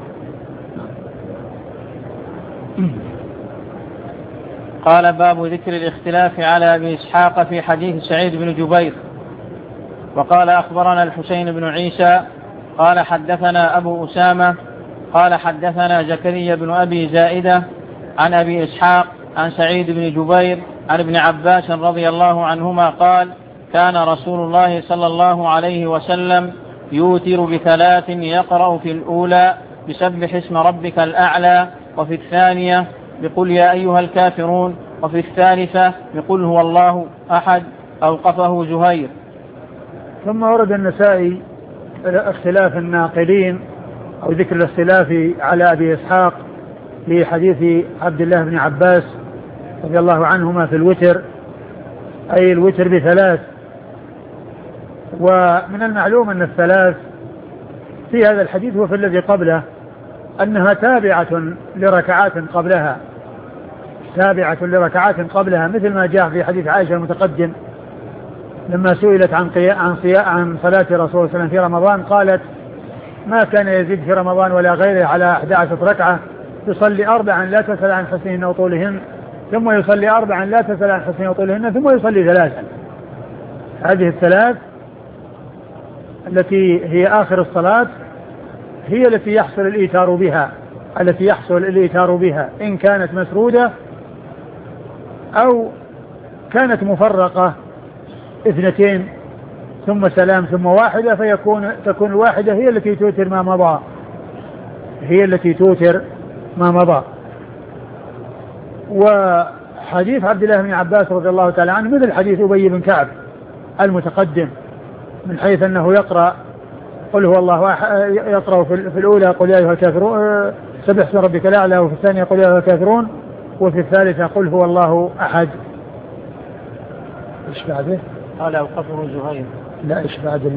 قال باب ذكر الاختلاف على أبي إسحاق في حديث سعيد بن جبير. وقال أخبرنا الحسين بن عيسى قال حدثنا أبو أسامة قال حدثنا زكريا بن أبي زائدة عن أبي إسحاق عن سعيد بن جبير عن ابن عباس رضي الله عنهما قال كان رسول الله صلى الله عليه وسلم يوتر ب3 يقرأ في الأولى بسبح اسم ربك الأعلى، وفي الثانية بقل يا أيها الكافرون، وفي الثالثة بقل هو الله أحد. أوقفه زهير. ثم ورد النسائي اختلاف الناقلين أو ذكر الاختلاف على أبي إسحاق في حديث عبد الله بن عباس رضي الله عنهما في الوتر، أي الوتر ب3. ومن المعلوم أن ال3 في هذا الحديث وفي الذي قبله أنها تابعة لركعات قبلها، مثل ما جاء في حديث عائشة المتقدم لما سئلت عن صلاة رسول الله صلى الله عليه وسلم في رمضان قالت ما كان يزيد في رمضان ولا غيره على 11 ركعة، يصلي 4 لا تسأل عن حسنهن وطولهن، ثم يصلي 4 لا تسأل عن حسنهن وطولهن، ثم يصلي 3. هذه ال3 التي هي آخر الصلاة هي التي يحصل الإيتار بها إن كانت مسرودة أو كانت مفرقة 2 ثم سلام ثم واحدة، تكون الواحدة هي التي توتر ما مضى. وحديث عبد الله بن عباس رضي الله تعالى عنه مثل حديث أبي بن كعب المتقدم، من حيث أنه يقرأ قل هو الله يقرأ في الأولى قل يا أيها الكافرون سبح اسم ربك الأعلى، وفي الثانية قل يا أيها الكافرون، وفي الثالثة قل هو الله أحد. إيش بعده؟ قال أوقفه زهير. لا، إيش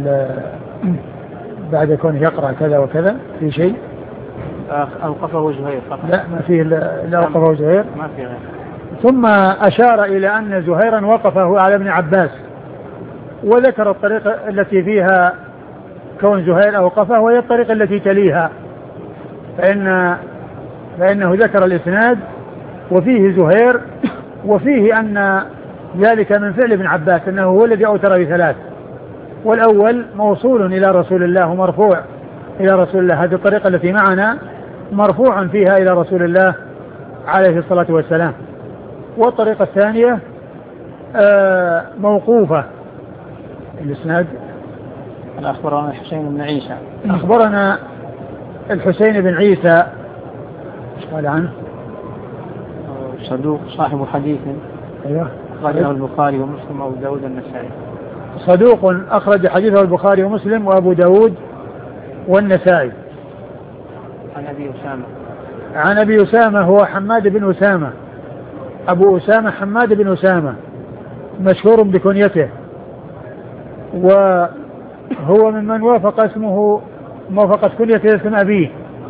بعد كونه يقرأ كذا وكذا في شيء؟ أوقفه زهير فقط. لا، ما فيه لا أوقفه زهير، ما فيه غير. ثم أشار إلى أن زهيرا وقفه على ابن عباس، وذكر الطريقة التي فيها كون زهير أوقفه وهي الطريقة التي تليها، فإنه ذكر الإسناد وفيه زهير، وفيه أن ذلك من فعل ابن عباس أنه هو الذي أوتر ب3، والأول موصول إلى رسول الله ومرفوع إلى رسول الله. هذه الطريقة التي معنا مرفوع فيها إلى رسول الله عليه الصلاة والسلام، والطريقة الثانية موقوفة. الإسناد أخبرنا الحسين بن عيسى. أخبرنا الحسين بن عيسى. ايش قال عنه؟ صدوق صاحب حديث. أيوه. أخرجه البخاري ومسلم وأبو داود النسائي. صدوق أخرج حديثه البخاري ومسلم وأبو داود والنسائي. عن أبي أسامة هو حماد بن أسامة، أبو أسامة حماد بن أسامة مشهور بكنيته، هو ممن وافق اسمه موافقة كنية اسم أبيه.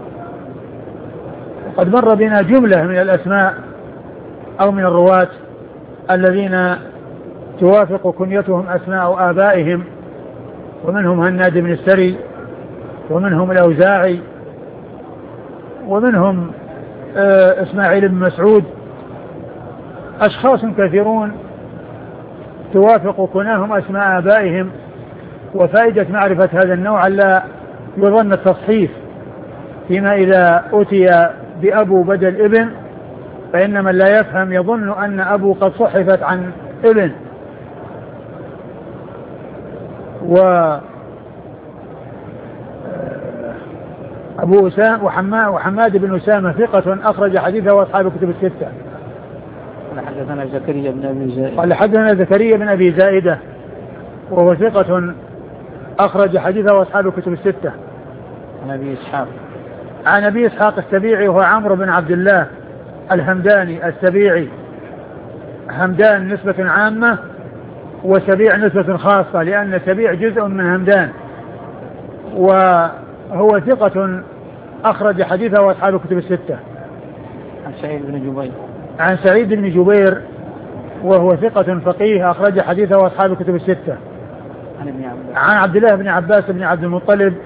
وقد مر بنا جملة من الأسماء أو من الرواة الذين توافق كنيتهم أسماء آبائهم، ومنهم هناد بن السري، ومنهم الأوزاعي، ومنهم إسماعيل بن مسعود. أشخاص كثيرون توافق كناهم أسماء آبائهم. وفائدة معرفة هذا النوع لا يظن التصحيف، فيما إذا أتي بأبو بدل ابن فإن من لا يفهم يظن أن أبو قد صحفت عن ابن. أبو أسامة وحماد بن أسامة ثقة أخرج حديثه وأصحاب الكتب الستة. قال حدثنا زكريا بن أبي زائدة وهو ثقة أخرج حديثه وأصحاب الكتب الستة. عن أبي إسحاق السبيعي وهو عمرو بن عبد الله الهمداني السبيعي. همدان نسبة عامة وسبيع نسبة خاصة، لأن سبيع جزء من همدان. وهو ثقة أخرج حديثه وأصحاب الكتب الستة. عن سعيد بن جبير وهو ثقة فقيه أخرج حديثه وأصحاب الكتب الستة. عن عبد الله بن عباس بن عبد المطلب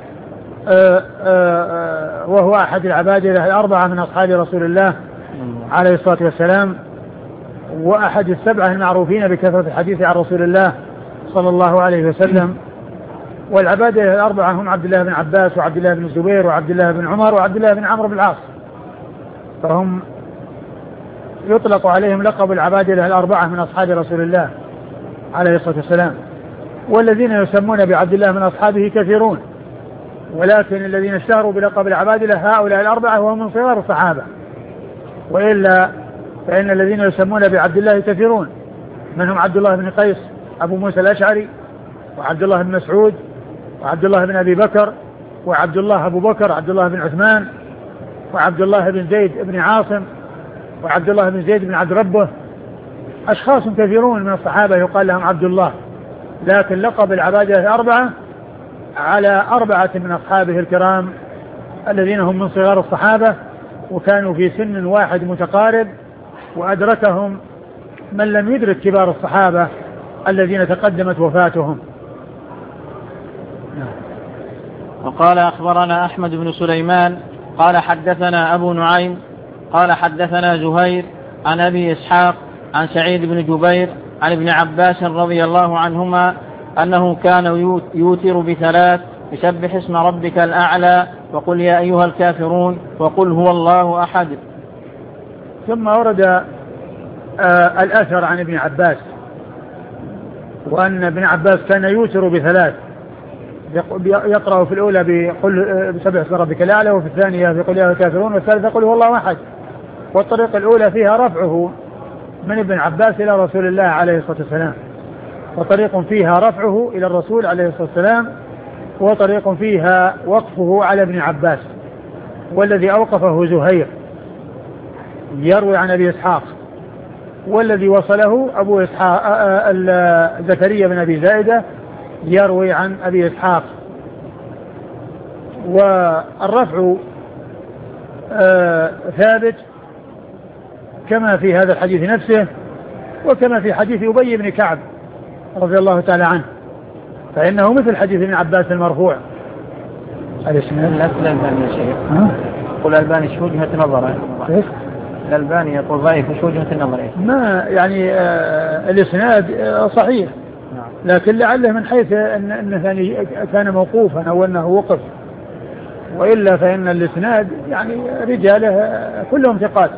وهو أحد العبادلة الأربعة من أصحاب رسول الله عليه الصلاة والسلام، وأحد السبعة المعروفين بكثرة الحديث عن رسول الله صلى الله عليه وسلم. والعبادلة الأربعة هم عبد الله بن عباس وعبد الله بن الزبير وعبد الله بن عمر وعبد الله بن عمرو بن العاص، فهم يطلق عليهم لقب العبادلة الأربعة من أصحاب رسول الله عليه الصلاة والسلام. والذين يسمون بعبد الله من أصحابه كثيرون، ولكن الذين اشتهروا بلقب العبادلة هؤلاء الأربعة وهم من صغار الصحابة، وإلا فإن الذين يسمون بعبد الله كثيرون، منهم عبد الله بن قيس أبو موسى الأشعري، وعبد الله بن مسعود، وعبد الله بن أبي بكر، وعبد الله أبو بكر، عبد الله بن عثمان، وعبد الله بن زيد بن عاصم، وعبد الله بن زيد بن عبد ربه. أشخاص كثيرون من الصحابة يقال لهم عبد الله، لكن لقب العبادلة الأربعة على أربعة من أصحابه الكرام الذين هم من صغار الصحابة، وكانوا في سن واحد متقارب، وأدركهم من لم يدرك كبار الصحابة الذين تقدمت وفاتهم. وقال أخبرنا أحمد بن سليمان قال حدثنا أبو نعيم قال حدثنا زهير عن أبي إسحاق عن سعيد بن جبير عن ابن عباس رضي الله عنهما أنه كان يوتر بثلاث: يسبح اسم ربك الأعلى، وقل يا أيها الكافرون، وقل هو الله أحد. ثم ورد الأثر عن ابن عباس، وأن ابن عباس كان يوتر بثلاث، يقرأ في الأولى بقل بسبح اسم ربك الأعلى، وفي الثانية بقل يا أيها الكافرون، والثالثة قل هو الله أحد. والطريقة الأولى فيها رفعه من ابن عباس إلى رسول الله عليه الصلاة والسلام، وطريق فيها رفعه إلى الرسول عليه الصلاة والسلام، وطريق فيها وقفه على ابن عباس، والذي أوقفه زهير يروي عن أبي إسحاق، والذي وصله أبو إسحاق زكريا بن أبي زائدة يروي عن أبي إسحاق. والرفع ثابت كما في هذا الحديث نفسه، وكما في حديث أبي بن كعب رضي الله تعالى عنه، فإنه مثل حديث ابن عباس المرفوع. الألباني يا شيخ قل الألباني شو وجهة نظره؟ الألباني يقول ضعيف شو وجهة النظر؟ ما يعني الإسناد صحيح، لكن لعله من حيث أنه كان موقوفا أو أنه وقف، وإلا فإن الإسناد يعني رجاله كلهم ثقات.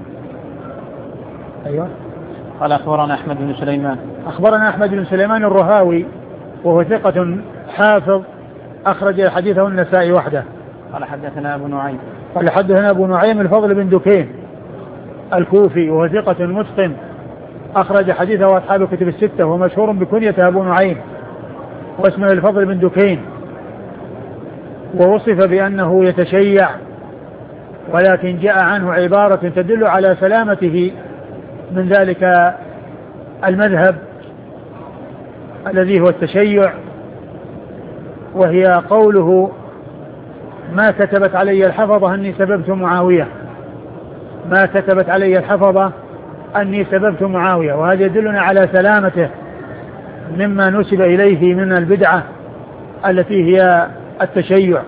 أيوة. قال أخبرنا أحمد بن سليمان. أخبرنا أحمد بن سليمان الرهاوي وهو ثقة حافظ أخرج حديثه النسائي وحده. قال حدثنا أبو نعيم. قال حدثنا أبو نعيم الفضل بن دكين الكوفي وهو ثقة متقن أخرج حديثه أصحاب الكتب الستة، ومشهور بكنية أبو نعيم، واسمه الفضل بن دكين، ووصف بأنه يتشيع، ولكن جاء عنه عبارة تدل على سلامته من ذلك المذهب الذي هو التشيع، وهي قوله ما كتبت علي الحفظة أني سببت معاوية، ما كتبت علي الحفظة أني سببت معاوية. وهذا يدلنا على سلامته مما نسب إليه من البدعة التي هي التشيع،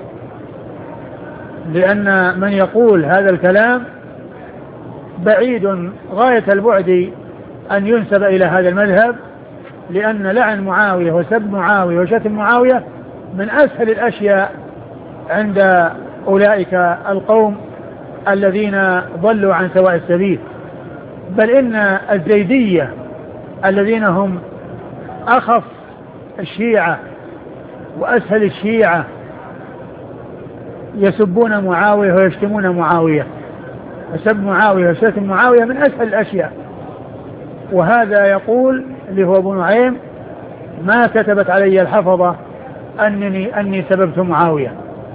لأن من يقول هذا الكلام بعيد غاية البعد أن ينسب إلى هذا المذهب، لأن لعن معاوية وسب معاوية وشتم معاوية من أسهل الأشياء عند أولئك القوم الذين ضلوا عن سواء السبيل. بل إن الزيدية الذين هم أخف الشيعة وأسهل الشيعة يسبون معاوية ويشتمون معاوية، وسب معاوية وشتم معاوية من أسهل الأشياء. وهذا يقول اللي هو ابو نعيم ما كتبت علي الحفظة أني سببت معاوية.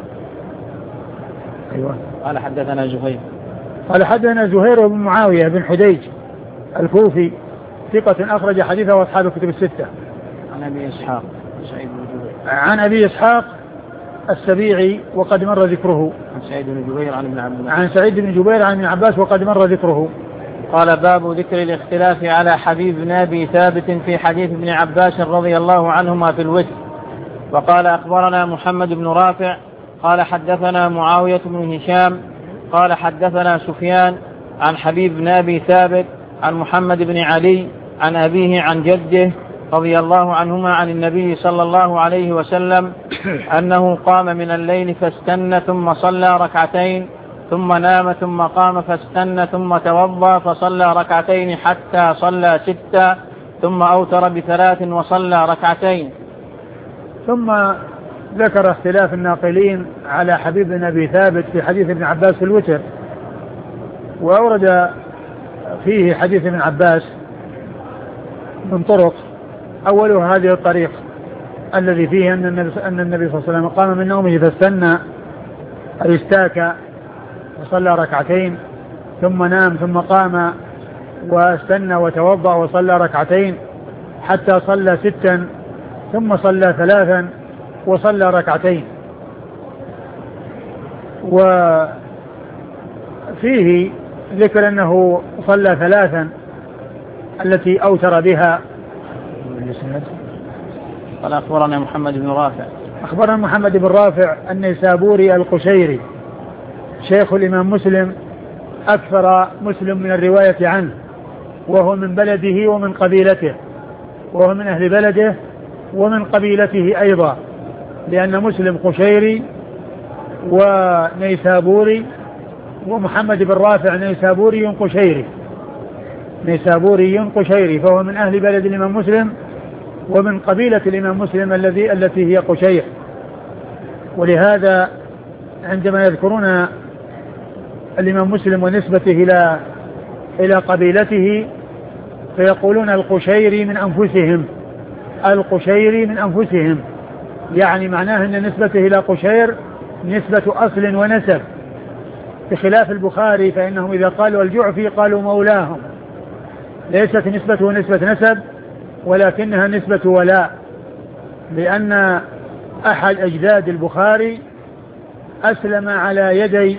أيوة. قال حدثنا زهير، قال حدثنا زهير بن معاوية بن حديج الكوفي ثقة أخرج حديثه وأصحاب الكتب الستة. عن أبي إسحاق سعيد بن جبير، عن أبي إسحاق السبيعي وقد مر ذكره. عن سعيد بن جبير عن ابن عباس، عن سعيد بن جبير عن ابن عباس وقد مر ذكره. قال باب ذكر الاختلاف على حبيب بن أبي ثابت في حديث ابن عباس رضي الله عنهما في الوتر. وقال أخبرنا محمد بن رافع قال حدثنا معاوية بن هشام قال حدثنا سفيان عن حبيب بن أبي ثابت عن محمد بن علي عن أبيه عن جده رضي الله عنهما عن النبي صلى الله عليه وسلم أنه قام من الليل فاستنى ثم صلى ركعتين ثم نام ثم قام فاستنى ثم توضى فصلى ركعتين حتى صلى 6 ثم أوتر ب3 وصلى ركعتين. ثم ذكر اختلاف الناقلين على حبيب بن أبي ثابت في حديث ابن عباس في الوتر، وأورد فيه حديث ابن عباس من طرق. أوله هذه الطريق الذي فيه أن النبي صلى الله عليه وسلم قام من نومه فاستنى أي استاك وصلى ركعتين ثم نام ثم قام واستنى وتوضأ وصلى ركعتين حتى صلى 6 ثم صلى 3 وصلى ركعتين. وفيه ذكر أنه صلى 3 التي أوتر بها. قال أخبرنا محمد بن رافع، أخبرنا محمد بن رافع النيسابوري القشيري شيخ الإمام مسلم، أكثر مسلم من الرواية عنه، وهو من بلده ومن قبيلته، وهو من أهل بلده ومن قبيلته أيضا، لأن مسلم قشيري ونيسابوري، ومحمد بن رافع نيسابوري قشيري، نيسابوري قشيري، فهو من أهل بلد الإمام مسلم ومن قبيلة الإمام مسلم التي هي قشير. ولهذا عندما يذكرون الإمام مسلم ونسبته إلى قبيلته فيقولون القشيري من أنفسهم، القشيري من أنفسهم، يعني معناه أن نسبته إلى قشير نسبة أصل ونسب، بخلاف البخاري فإنهم إذا قالوا الجعفي قالوا مولاهم، ليست نسبته نسبة نسب ولكنها نسبة ولاء، لأن أحد أجداد البخاري أسلم على يدي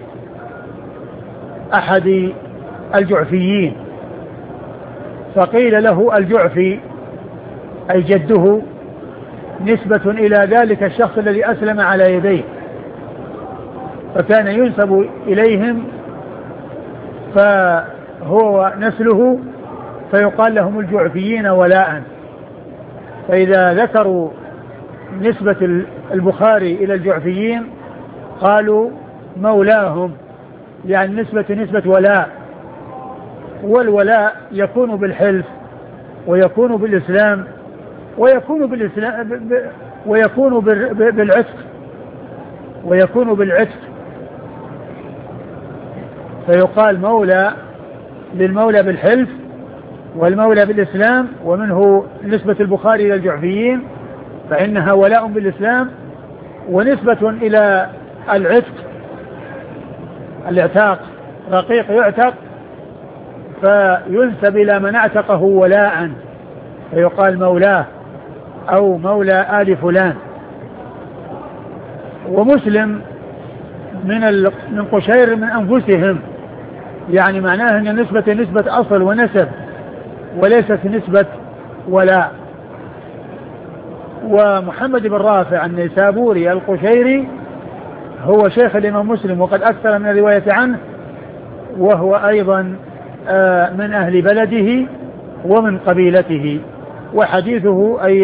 أحد الجعفيين فقيل له الجعفي أي جده نسبة إلى ذلك الشخص الذي أسلم على يديه، فكان ينسب إليهم فهو نسله فيقال لهم الجعفيين ولاء. فإذا ذكروا نسبة البخاري إلى الجعفيين قالوا مولاهم، يعني نسبة ولاء، والولاء يكون بالحلف ويكون بالإسلام ويكون بالعتق فيقال مولى للمولى بالحلف والمولى بالإسلام. ومنه نسبة البخاري إلى الجعفيين فإنها ولاء بالإسلام، ونسبة إلى العتق الاعتاق، رقيق يعتق فينسب إلى من اعتقه ولاء فيقال مولاه أو مولى آل فلان. ومسلم من قشير من أنفسهم، يعني معناه أن النسبة نسبة أصل ونسب وليست نسبة ولاء. ومحمد بن رافع النيسابوري القشيري هو شيخ الإمام مسلم وقد أكثر من الرواية عنه، وهو أيضا من أهل بلده ومن قبيلته، وحديثه أي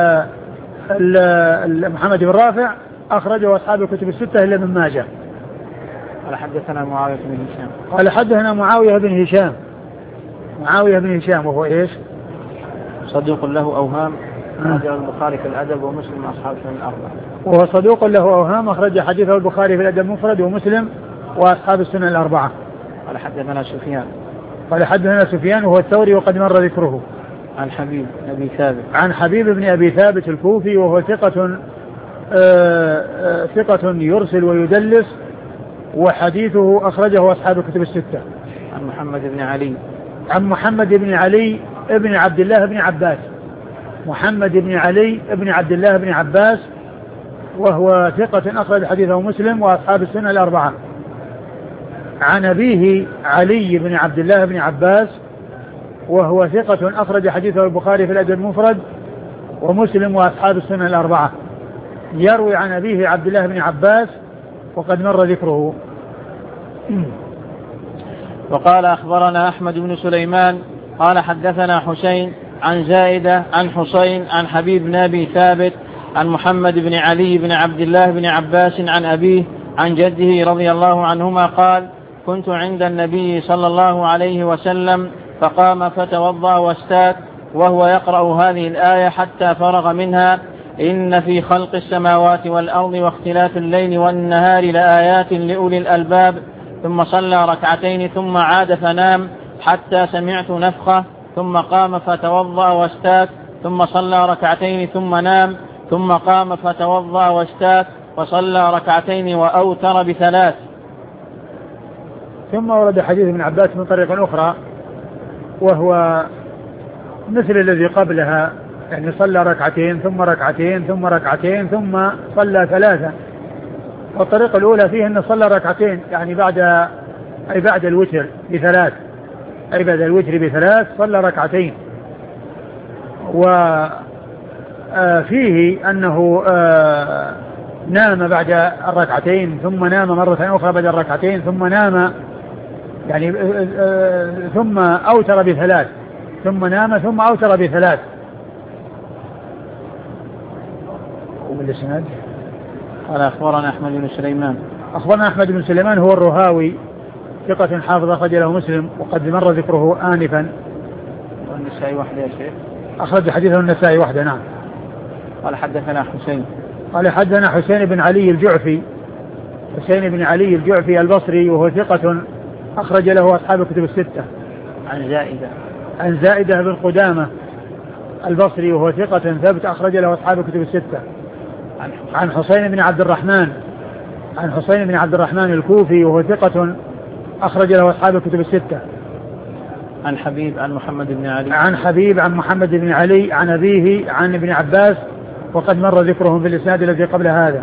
محمد بن رافع أخرجه أصحاب الكتب الستة إلا من ماجه. قال حدثنا معاوية بن هشام. قال حدثنا معاوية بن هشام. معاوية بن هشام وهو إيش؟ صدوق له أوهام، أخرجه البخاري في الأدب ومسلم أصحاب السنن الأربعة. وهو صدوق له أوهام، أخرج حديثه البخاري في الأدب المفرد ومسلم وأصحاب السنن الأربعة. قال حدثنا سفيان. قال حدثنا سفيان وهو الثوري وقد مر ذكره. عن حبيب بن أبي ثابت. عن حبيب بن أبي ثابت الكوفي وهو ثقة يرسل ويدلس، وحديثه أخرجه أصحاب الكتب الستة. عن محمد بن علي. عن محمد بن علي ابن عبد الله بن عباس. محمد بن علي ابن عبد الله بن عباس وهو ثقة أخرج حديثه مسلم وأصحاب السنة الأربعة. عن أبيه علي بن عبد الله بن عباس وهو ثقة أخرج حديثه البخاري في الأدب المفرد ومسلم وأصحاب السنة الأربعة. يروي عن أبيه عبد الله بن عباس وقد مر ذكره. وقال أخبرنا أحمد بن سليمان قال حدثنا حسين عن زائدة عن حسين عن حبيب بن أبي ثابت عن محمد بن علي بن عبد الله بن عباس عن أبيه عن جده رضي الله عنهما قال: كنت عند النبي صلى الله عليه وسلم فقام فتوضأ واستاك وهو يقرأ هذه الآية حتى فرغ منها: إن في خلق السماوات والأرض واختلاف الليل والنهار لآيات لأولي الألباب. ثم صلى ركعتين ثم عاد فنام حتى سمعت نفخة، ثم قام فتوضأ واستاك، ثم صلى ركعتين ثم نام، ثم قام فتوضأ واستاك وصلى ركعتين وأوتر بثلاث. ثم ورد حديث ابن عباس من طريق أخرى وهو مثل الذي قبلها، يعني صلى ركعتين ثم ركعتين ثم ركعتين ثم صلى ثلاثا. والطريقة الأولى فيه أن صلى ركعتين يعني بعد الوتر بثلاث، أي بعد الوتر بثلاث صلى ركعتين. وفيه أنه نام بعد الركعتين ثم نام مرة أخرى بعد الركعتين ثم نام، يعني ثم أوتر بثلاث، ثم نام ثم أوتر بثلاث. ومن الإسناد قال أخبرنا أحمد بن سليمان. أخبرنا أحمد بن سليمان هو الرهاوي ثقة حافظ أخرج له مسلم وقد مر ذكره آنفا. والنسائي وحده يا شيخ. أخرج حديثه النسائي وحده. نعم. قال حدثنا حسين. قال حدثنا حسين بن علي الجعفي. حسين بن علي الجعفي البصري وهو ثقة أخرج له أصحاب الكتب الستة. عن زائدة. عن زائدة بن قدامة البصري وهو ثقة ثبت أخرج له أصحاب الكتب الستة. عن حسين بن عبد الرحمن. عن حسين بن عبد الرحمن الكوفي وهو ثقة أخرج له أصحاب الكتب الستة. عن حبيب عن محمد بن علي. عن حبيب عن محمد بن علي عن أبيه عن ابن عباس وقد مر ذكرهم في الإسناد الذي قبل هذا.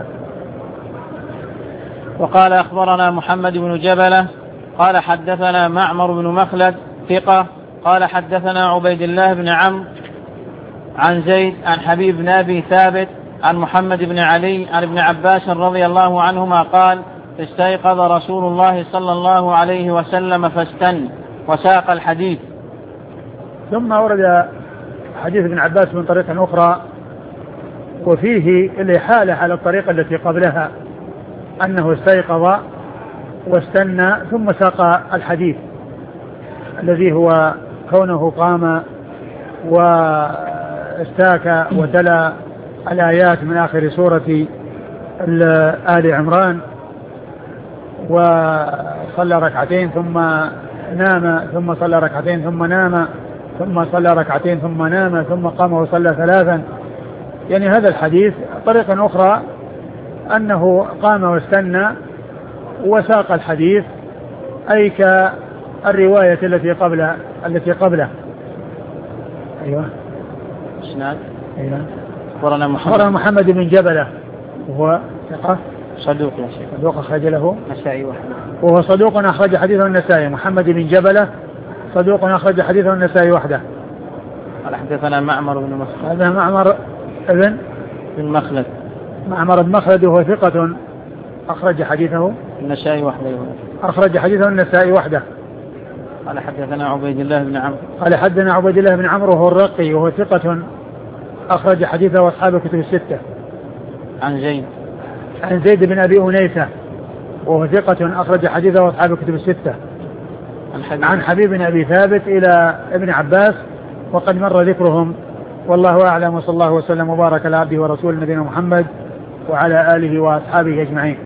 وقال أخبرنا محمد بن جبلة قال حدثنا معمر بن مخلد ثقة قال حدثنا عبيد الله بن عمرو عن زيد عن حبيب بن أبي ثابت عن محمد بن علي عن ابن عباس رضي الله عنهما قال: استيقظ رسول الله صلى الله عليه وسلم فاستن وساق الحديث. ثم ورد حديث ابن عباس من طريقة أخرى وفيه الإحالة على الطريقة التي قبلها، أنه استيقظ واستنى ثم ساق الحديث الذي هو كونه قام واستاك وتلا الآيات من آخر سورة آل عمران وصلى ركعتين ثم نام ثم صلى ركعتين ثم نام ثم صلى ركعتين ثم نام ثم قام وصلى ثلاثا. يعني هذا الحديث طريقة أخرى أنه قام واستنى وساق الحديث أي كالرواية التي قبله. أيوة. إسناد. أيوة. أخبرنا محمد بن جبلة وهو ثقة صدوق يا شيخ. صدوق أخرج له النسائي وحده. وهو صدوق أخرج حديثه النسائي. محمد بن جبلة صدوق أخرج حديثه النسائي وحده. قال حدثنا معمر بن مخلد. هذا معمر بن مخلد. معمر بن مخلد وهو ثقة أخرج حديثه النسائي وحده. أخرج حديثه النسائي وحده. قال حدثنا عبيد الله بن عمرو. قال حدثنا عبيد الله بن عمرو وهو الرقي وهو ثقة أخرج حديثه وأصحاب الكتب الستة. عن زيد بن أبي أنيسة وهو ثقة أخرج حديثه وأصحاب الكتب الستة. عن حبيب بن أبي ثابت إلى ابن عباس وقد مر ذكرهم، والله أعلم، وصلى الله وسلم وبارك على عبده ورسوله نبينا محمد وعلى آله وأصحابه أجمعين.